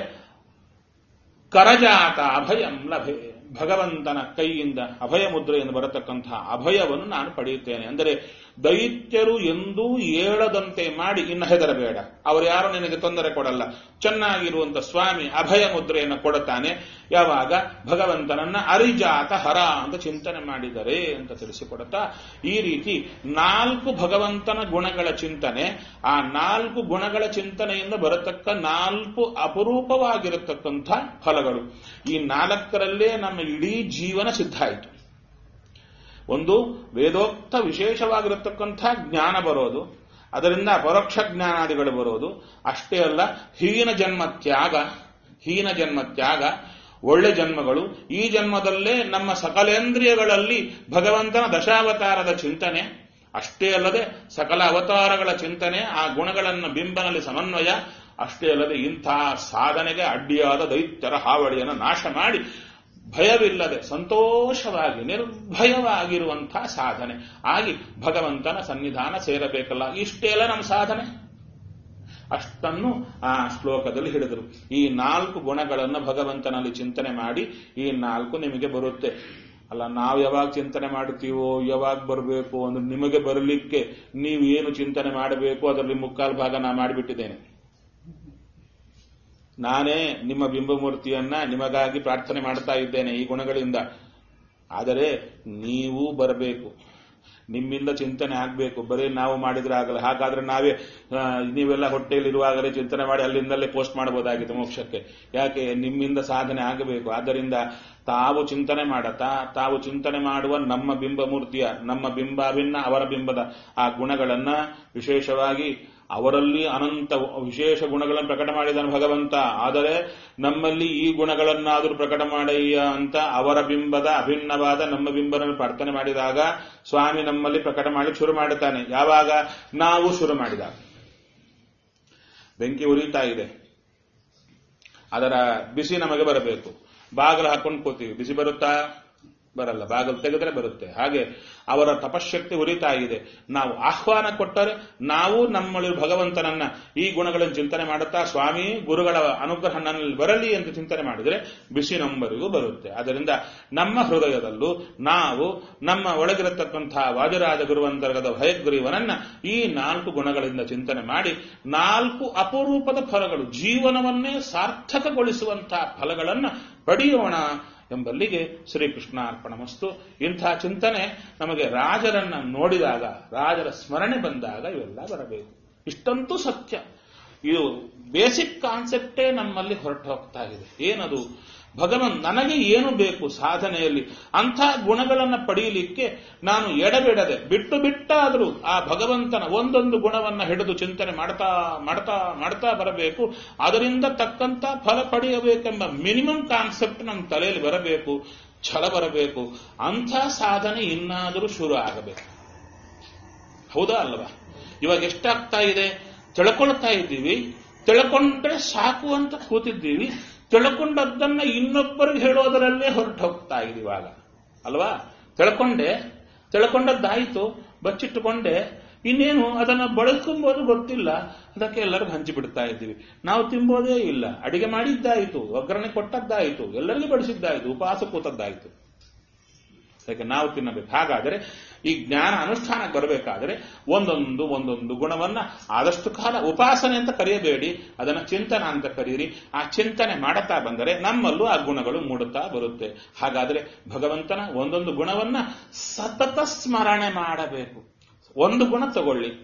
ಕರಜಾತ ಅಭಯಂ ಲಭೆ. ಭಗವಂತನ ಕೈಯಿಂದ ಅಭಯ ಮುದ್ರೆಯನ್ನು ಬರತಕ್ಕಂತಹ ಅಭಯವನ್ನು ನಾನು ಪಡೆಯುತ್ತೇನೆ. ಅಂದರೆ ದೈತ್ಯರು ಎಂದೂ ಏಳದಂತೆ ಮಾಡಿ ಇನ್ನು ಹೆದರಬೇಡ, ಅವರು ಯಾರು ನಿನಗೆ ತೊಂದರೆ ಕೊಡಲ್ಲ, ಚೆನ್ನಾಗಿರುವಂತ ಸ್ವಾಮಿ ಅಭಯ ಮುದ್ರೆಯನ್ನು ಕೊಡುತ್ತಾನೆ. ಯಾವಾಗ ಭಗವಂತನನ್ನ ಅರಿಜಾತ ಹರ ಅಂತ ಚಿಂತನೆ ಮಾಡಿದರೆ ಅಂತ ತಿಳಿಸಿಕೊಡುತ್ತಾ ಈ ರೀತಿ ನಾಲ್ಕು ಭಗವಂತನ ಗುಣಗಳ ಚಿಂತನೆ, ಆ ನಾಲ್ಕು ಗುಣಗಳ ಚಿಂತನೆಯಿಂದ ಬರತಕ್ಕ ನಾಲ್ಕು ಅಪರೂಪವಾಗಿರತಕ್ಕಂಥ ಫಲಗಳು. ಈ ನಾಲ್ಕರಲ್ಲೇ ನಮ್ಮ ಇಡೀ ಜೀವನ ಸಿದ್ಧ ಆಯಿತು. ಒಂದು ವೇದೋಕ್ತ ವಿಶೇಷವಾಗಿರತಕ್ಕಂಥ ಜ್ಞಾನ ಬರೋದು, ಅದರಿಂದ ಪರೋಕ್ಷ ಜ್ಞಾನಾದಿಗಳು ಬರೋದು. ಅಷ್ಟೇ ಅಲ್ಲ, ಹೀನ ಜನ್ಮ ತ್ಯಾಗ, ಹೀನ ಜನ್ಮ ತ್ಯಾಗ, ಒಳ್ಳೆ ಜನ್ಮಗಳು. ಈ ಜನ್ಮದಲ್ಲೇ ನಮ್ಮ ಸಕಲೇಂದ್ರಿಯಗಳಲ್ಲಿ ಭಗವಂತನ ದಶಾವತಾರದ ಚಿಂತನೆ. ಅಷ್ಟೇ ಅಲ್ಲದೆ ಸಕಲ ಅವತಾರಗಳ ಚಿಂತನೆ, ಆ ಗುಣಗಳನ್ನು ಬಿಂಬನಲ್ಲಿ ಸಮನ್ವಯ. ಅಷ್ಟೇ ಅಲ್ಲದೆ ಇಂಥ ಸಾಧನೆಗೆ ಅಡ್ಡಿಯಾದ ದೈತ್ಯರ ಹಾವಳಿಯನ್ನು ನಾಶ ಮಾಡಿ ಭಯವಿಲ್ಲದೆ ಸಂತೋಷವಾಗಿ ನಿರ್ಭಯವಾಗಿರುವಂತಹ ಸಾಧನೆ ಆಗಿ ಭಗವಂತನ ಸನ್ನಿಧಾನ ಸೇರಬೇಕಲ್ಲ. ಇಷ್ಟೇ ಅಲ್ಲ ನಮ್ಮ ಸಾಧನೆ. ಅಷ್ಟನ್ನು ಆ ಶ್ಲೋಕದಲ್ಲಿ ಹಿಡಿದರು. ಈ ನಾಲ್ಕು ಗುಣಗಳನ್ನು ಭಗವಂತನಲ್ಲಿ ಚಿಂತನೆ ಮಾಡಿ ಈ ನಾಲ್ಕು ನಿಮಗೆ ಬರುತ್ತೆ. ಅಲ್ಲ, ನಾವು ಯಾವಾಗ ಚಿಂತನೆ ಮಾಡುತ್ತೀವೋ, ಯಾವಾಗ ಬರಬೇಕು ಅಂದ್ರೆ ನಿಮಗೆ ಬರಲಿಕ್ಕೆ ನೀವು ಏನು ಚಿಂತನೆ ಮಾಡಬೇಕು ಅದರಲ್ಲಿ ಮುಕ್ಕಾಲು ಭಾಗ ನಾ ಮಾಡಿಬಿಟ್ಟಿದ್ದೇನೆ. ನಾನೇ ನಿಮ್ಮ ಬಿಂಬಮೂರ್ತಿಯನ್ನ ನಿಮಗಾಗಿ ಪ್ರಾರ್ಥನೆ ಮಾಡ್ತಾ ಇದ್ದೇನೆ ಈ ಗುಣಗಳಿಂದ. ಆದರೆ ನೀವು ಬರಬೇಕು, ನಿಮ್ಮಿಂದ ಚಿಂತನೆ ಆಗಬೇಕು. ಬರೀ ನಾವು ಮಾಡಿದ್ರೆ ಆಗಲ್ಲ. ಹಾಗಾದ್ರೆ ನಾವೇ ನೀವೆಲ್ಲ ಹೊಟ್ಟೆಯಲ್ಲಿರುವಾಗಲೇ ಚಿಂತನೆ ಮಾಡಿ ಅಲ್ಲಿಂದಲೇ ಪೋಸ್ಟ್ ಮಾಡಬಹುದಾಗಿತ್ತು ಮೋಕ್ಷಕ್ಕೆ. ಯಾಕೆ? ನಿಮ್ಮಿಂದ ಸಾಧನೆ ಆಗಬೇಕು. ಆದ್ದರಿಂದ ತಾವು ಚಿಂತನೆ ಮಾಡತಾ ತಾವು ಚಿಂತನೆ ಮಾಡುವ ನಮ್ಮ ಬಿಂಬಮೂರ್ತಿಯ, ನಮ್ಮ ಬಿಂಬಾಭಿನ್ನ ಅವರ ಬಿಂಬದ ಆ ಗುಣಗಳನ್ನ ವಿಶೇಷವಾಗಿ ಅವರಲ್ಲಿ ಅನಂತ ವಿಶೇಷ ಗುಣಗಳನ್ನು ಪ್ರಕಟ ಮಾಡಿದನು ಭಗವಂತ. ಆದರೆ ನಮ್ಮಲ್ಲಿ ಈ ಗುಣಗಳನ್ನಾದರೂ ಪ್ರಕಟ ಮಾಡಯ್ಯ ಅಂತ ಅವರ ಬಿಂಬದ ಅಭಿನ್ನವಾದ ನಮ್ಮ ಬಿಂಬನನ್ನು ಪ್ರಾರ್ಥನೆ ಮಾಡಿದಾಗ ಸ್ವಾಮಿ ನಮ್ಮಲ್ಲಿ ಪ್ರಕಟ ಮಾಡಿ ಶುರು ಮಾಡುತ್ತಾನೆ. ಯಾವಾಗ? ನಾವು ಶುರು ಮಾಡಿದಾಗ. ಬೆಂಕಿ ಉರಿತಾ ಇದೆ, ಅದರ ಬಿಸಿ ನಮಗೆ ಬರಬೇಕು. ಬಾಗಿಲು ಹಾಕೊಂಡು ಕೂತೀವಿ, ಬಿಸಿ ಬರುತ್ತಾ? ಬರಲ್ಲ. ಬಾಗಿಲು ತೆಗೆದ್ರೆ ಬರುತ್ತೆ. ಹಾಗೆ ಅವರ ತಪಶಕ್ತಿ ಉರಿತಾ ಇದೆ. ನಾವು ಆಹ್ವಾನ ಕೊಟ್ಟರೆ ನಾವು ನಮ್ಮಲ್ಲಿ ಭಗವಂತನನ್ನ ಈ ಗುಣಗಳನ್ನು ಚಿಂತನೆ ಮಾಡುತ್ತಾ ಸ್ವಾಮಿ ಗುರುಗಳ ಅನುಗ್ರಹ ನನ್ನಲ್ಲಿ ಬರಲಿ ಅಂತ ಚಿಂತನೆ ಮಾಡಿದರೆ ಬಿಸಿ ನಂಬರಿಗೂ ಬರುತ್ತೆ. ಆದ್ದರಿಂದ ನಮ್ಮ ಹೃದಯದಲ್ಲೂ ನಾವು ನಮ್ಮ ಒಳಗಿರತಕ್ಕಂತಹ ವಾದಿರಾಜ ಗುರುವಂತರ್ಗದ ಭಯಗ್ರೀವನನ್ನ ಈ ನಾಲ್ಕು ಗುಣಗಳಿಂದ ಚಿಂತನೆ ಮಾಡಿ ನಾಲ್ಕು ಅಪರೂಪದ ಫಲಗಳು, ಜೀವನವನ್ನೇ ಸಾರ್ಥಕಗೊಳಿಸುವಂತಹ ಫಲಗಳನ್ನು ಪಡೆಯೋಣ ಎಂಬಲ್ಲಿಗೆ ಶ್ರೀಕೃಷ್ಣಾರ್ಪಣಮಸ್ತು. ಇಂಥ ಚಿಂತನೆ ನಮಗೆ ರಾಜರನ್ನ ನೋಡಿದಾಗ, ರಾಜರ ಸ್ಮರಣೆ ಬಂದಾಗ ಇವೆಲ್ಲ ಬರಬೇಕು. ಇಷ್ಟಂತೂ ಸತ್ಯ. ಇದು ಬೇಸಿಕ್ ಕಾನ್ಸೆಪ್ಟೇ ನಮ್ಮಲ್ಲಿ ಹೊರಟು ಹೋಗ್ತಾ ಇದೆ. ಏನದು? ಭಗವನ್ ನನಗೆ ಏನು ಬೇಕು ಸಾಧನೆಯಲ್ಲಿ, ಅಂಥ ಗುಣಗಳನ್ನು ಪಡೆಯಲಿಕ್ಕೆ ನಾನು ಎಡಬಿಡದೆ ಬಿಟ್ಟು ಬಿಟ್ಟಾದರೂ ಆ ಭಗವಂತನ ಒಂದೊಂದು ಗುಣವನ್ನು ಹಿಡಿದು ಚಿಂತನೆ ಮಾಡ್ತಾ ಮಾಡ್ತಾ ಮಾಡ್ತಾ ಬರಬೇಕು. ಅದರಿಂದ ತಕ್ಕಂತ ಫಲ ಪಡೆಯಬೇಕೆಂಬ ಮಿನಿಮಮ್ ಕಾನ್ಸೆಪ್ಟ್ ನಮ್ಮ ತಲೆಯಲ್ಲಿ ಬರಬೇಕು, ಛಲ ಬರಬೇಕು. ಅಂಥ ಸಾಧನೆ ಇನ್ನಾದರೂ ಶುರು ಆಗಬೇಕು. ಹೌದಾ ಅಲ್ವಾ? ಇವಾಗ ಎಷ್ಟಾಗ್ತಾ ಇದೆ? ತಿಳ್ಕೊಳ್ತಾ ಇದ್ದೀವಿ, ತಿಳ್ಕೊಂಡ್ರೆ ಸಾಕು ಅಂತ ಕೂತಿದ್ದೀವಿ. ತಿಳ್ಕೊಂಡದ್ದನ್ನ ಇನ್ನೊಬ್ಬರಿಗೆ ಹೇಳೋದರಲ್ಲೇ ಹೊರಟು ಹೋಗ್ತಾ ಇದೀವಾಗ ಅಲ್ವಾ? ತಿಳ್ಕೊಂಡೆ, ತಿಳ್ಕೊಂಡದ್ದಾಯಿತು, ಬಚ್ಚಿಟ್ಟುಕೊಂಡೆ, ಇನ್ನೇನು ಅದನ್ನ ಬಳಸ್ಕೊಂಬೋದು ಗೊತ್ತಿಲ್ಲ, ಅದಕ್ಕೆ ಎಲ್ಲರಿಗೂ ಹಂಚಿಬಿಡ್ತಾ ಇದ್ದೀವಿ. ನಾವು ತಿಂಬೋದೇ ಇಲ್ಲ. ಅಡಿಗೆ ಮಾಡಿದ್ದಾಯಿತು, ಒಗ್ಗರಣೆ ಕೊಟ್ಟದ್ದಾಯಿತು, ಎಲ್ಲರಿಗೂ ಬಡಿಸಿದ್ದಾಯಿತು, ಉಪವಾಸ ಕೂತದ್ದಾಯಿತು. ಯಾಕೆ ನಾವು ತಿನ್ನಬೇಕು. ಹಾಗಾದರೆ ಈ ಜ್ಞಾನ ಅನುಷ್ಠಾನಕ್ಕೆ ಬರಬೇಕಾದರೆ ಒಂದೊಂದು ಒಂದೊಂದು ಗುಣವನ್ನ ಆದಷ್ಟು ಕಾಲ ಉಪಾಸನೆ ಅಂತ ಕರೆಯಬೇಡಿ, ಅದನ್ನ ಚಿಂತನ ಅಂತ ಕರೀರಿ. ಆ ಚಿಂತನೆ ಮಾಡುತ್ತಾ ಬಂದರೆ ನಮ್ಮಲ್ಲೂ ಆ ಗುಣಗಳು ಮೂಡುತ್ತಾ ಬರುತ್ತೆ. ಹಾಗಾದರೆ ಭಗವಂತನ ಒಂದೊಂದು ಗುಣವನ್ನ ಸತತ ಸ್ಮರಣೆ ಮಾಡಬೇಕು. ಒಂದು ಗುಣ ತಗೊಳ್ಳಿ,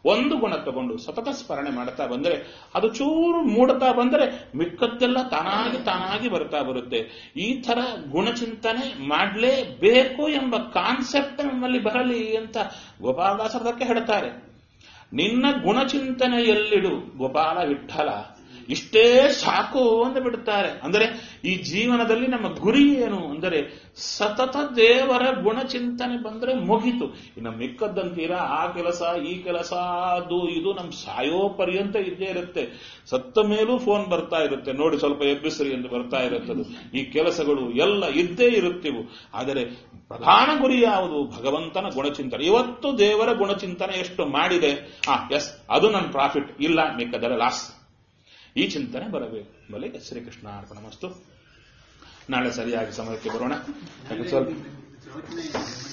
ಒಂದು ಗುಣ ತಗೊಂಡು ಸತತ ಸ್ಮರಣೆ ಮಾಡ್ತಾ ಬಂದರೆ ಅದು ಚೂರು ಮೂಡ್ತಾ ಬಂದರೆ ಮಿಕ್ಕದ್ದೆಲ್ಲ ತಾನಾಗಿ ತಾನಾಗಿ ಬರ್ತಾ ಬರುತ್ತೆ. ಈ ತರ ಗುಣಚಿಂತನೆ ಮಾಡಲೇಬೇಕು ಎಂಬ ಕಾನ್ಸೆಪ್ಟ್ ನಮ್ಮಲ್ಲಿ ಬರಲಿ ಅಂತ ಗೋಪಾಲದಾಸರದಕ್ಕೆ ಹೇಳ್ತಾರೆ. ನಿನ್ನ ಗುಣಚಿಂತನೆಯಲ್ಲಿಡು ಗೋಪಾಲ ವಿಠಲ, ಇಷ್ಟೇ ಸಾಕು ಅಂತ ಬಿಡುತ್ತಾರೆ. ಅಂದರೆ ಈ ಜೀವನದಲ್ಲಿ ನಮ್ಮ ಗುರಿ ಏನು ಅಂದರೆ ಸತತ ದೇವರ ಗುಣಚಿಂತನೆ ಬಂದ್ರೆ ಮುಗಿತು. ಇನ್ನು ಮಿಕ್ಕದ್ದಂತೀರಾ ಆ ಕೆಲಸ ಈ ಕೆಲಸ ಅದು ಇದು ನಮ್ ಸಾಯೋ ಪರ್ಯಂತ ಇದ್ದೇ ಇರುತ್ತೆ. ಸತ್ತ ಮೇಲೂ ಫೋನ್ ಬರ್ತಾ ಇರುತ್ತೆ, ನೋಡಿ ಸ್ವಲ್ಪ ಎಬ್ಬಿಸ್ರಿ ಎಂದು ಬರ್ತಾ ಇರುತ್ತದೆ. ಈ ಕೆಲಸಗಳು ಎಲ್ಲ ಇದ್ದೇ ಇರುತ್ತಿವು. ಆದರೆ ಪ್ರಧಾನ ಗುರಿ ಯಾವುದು? ಭಗವಂತನ ಗುಣಚಿಂತನೆ. ಇವತ್ತು ದೇವರ ಗುಣಚಿಂತನೆ ಎಷ್ಟು ಮಾಡಿದೆ, ಆ ಎಸ್ ಅದು ನನ್ನ ಪ್ರಾಫಿಟ್, ಇಲ್ಲ ಮಿಕ್ಕದರ ಲಾಸ್. ಈ ಚಿಂತನೆ ಬರಬೇಕು. ಬಲಿಗೆ ಶ್ರೀಕೃಷ್ಣ ಅರ್ಪಣಮಸ್ತು. ನಾಳೆ ಸರಿಯಾಗಿ ಸಮಯಕ್ಕೆ ಬರೋಣ. ಸ್ವಲ್ಪ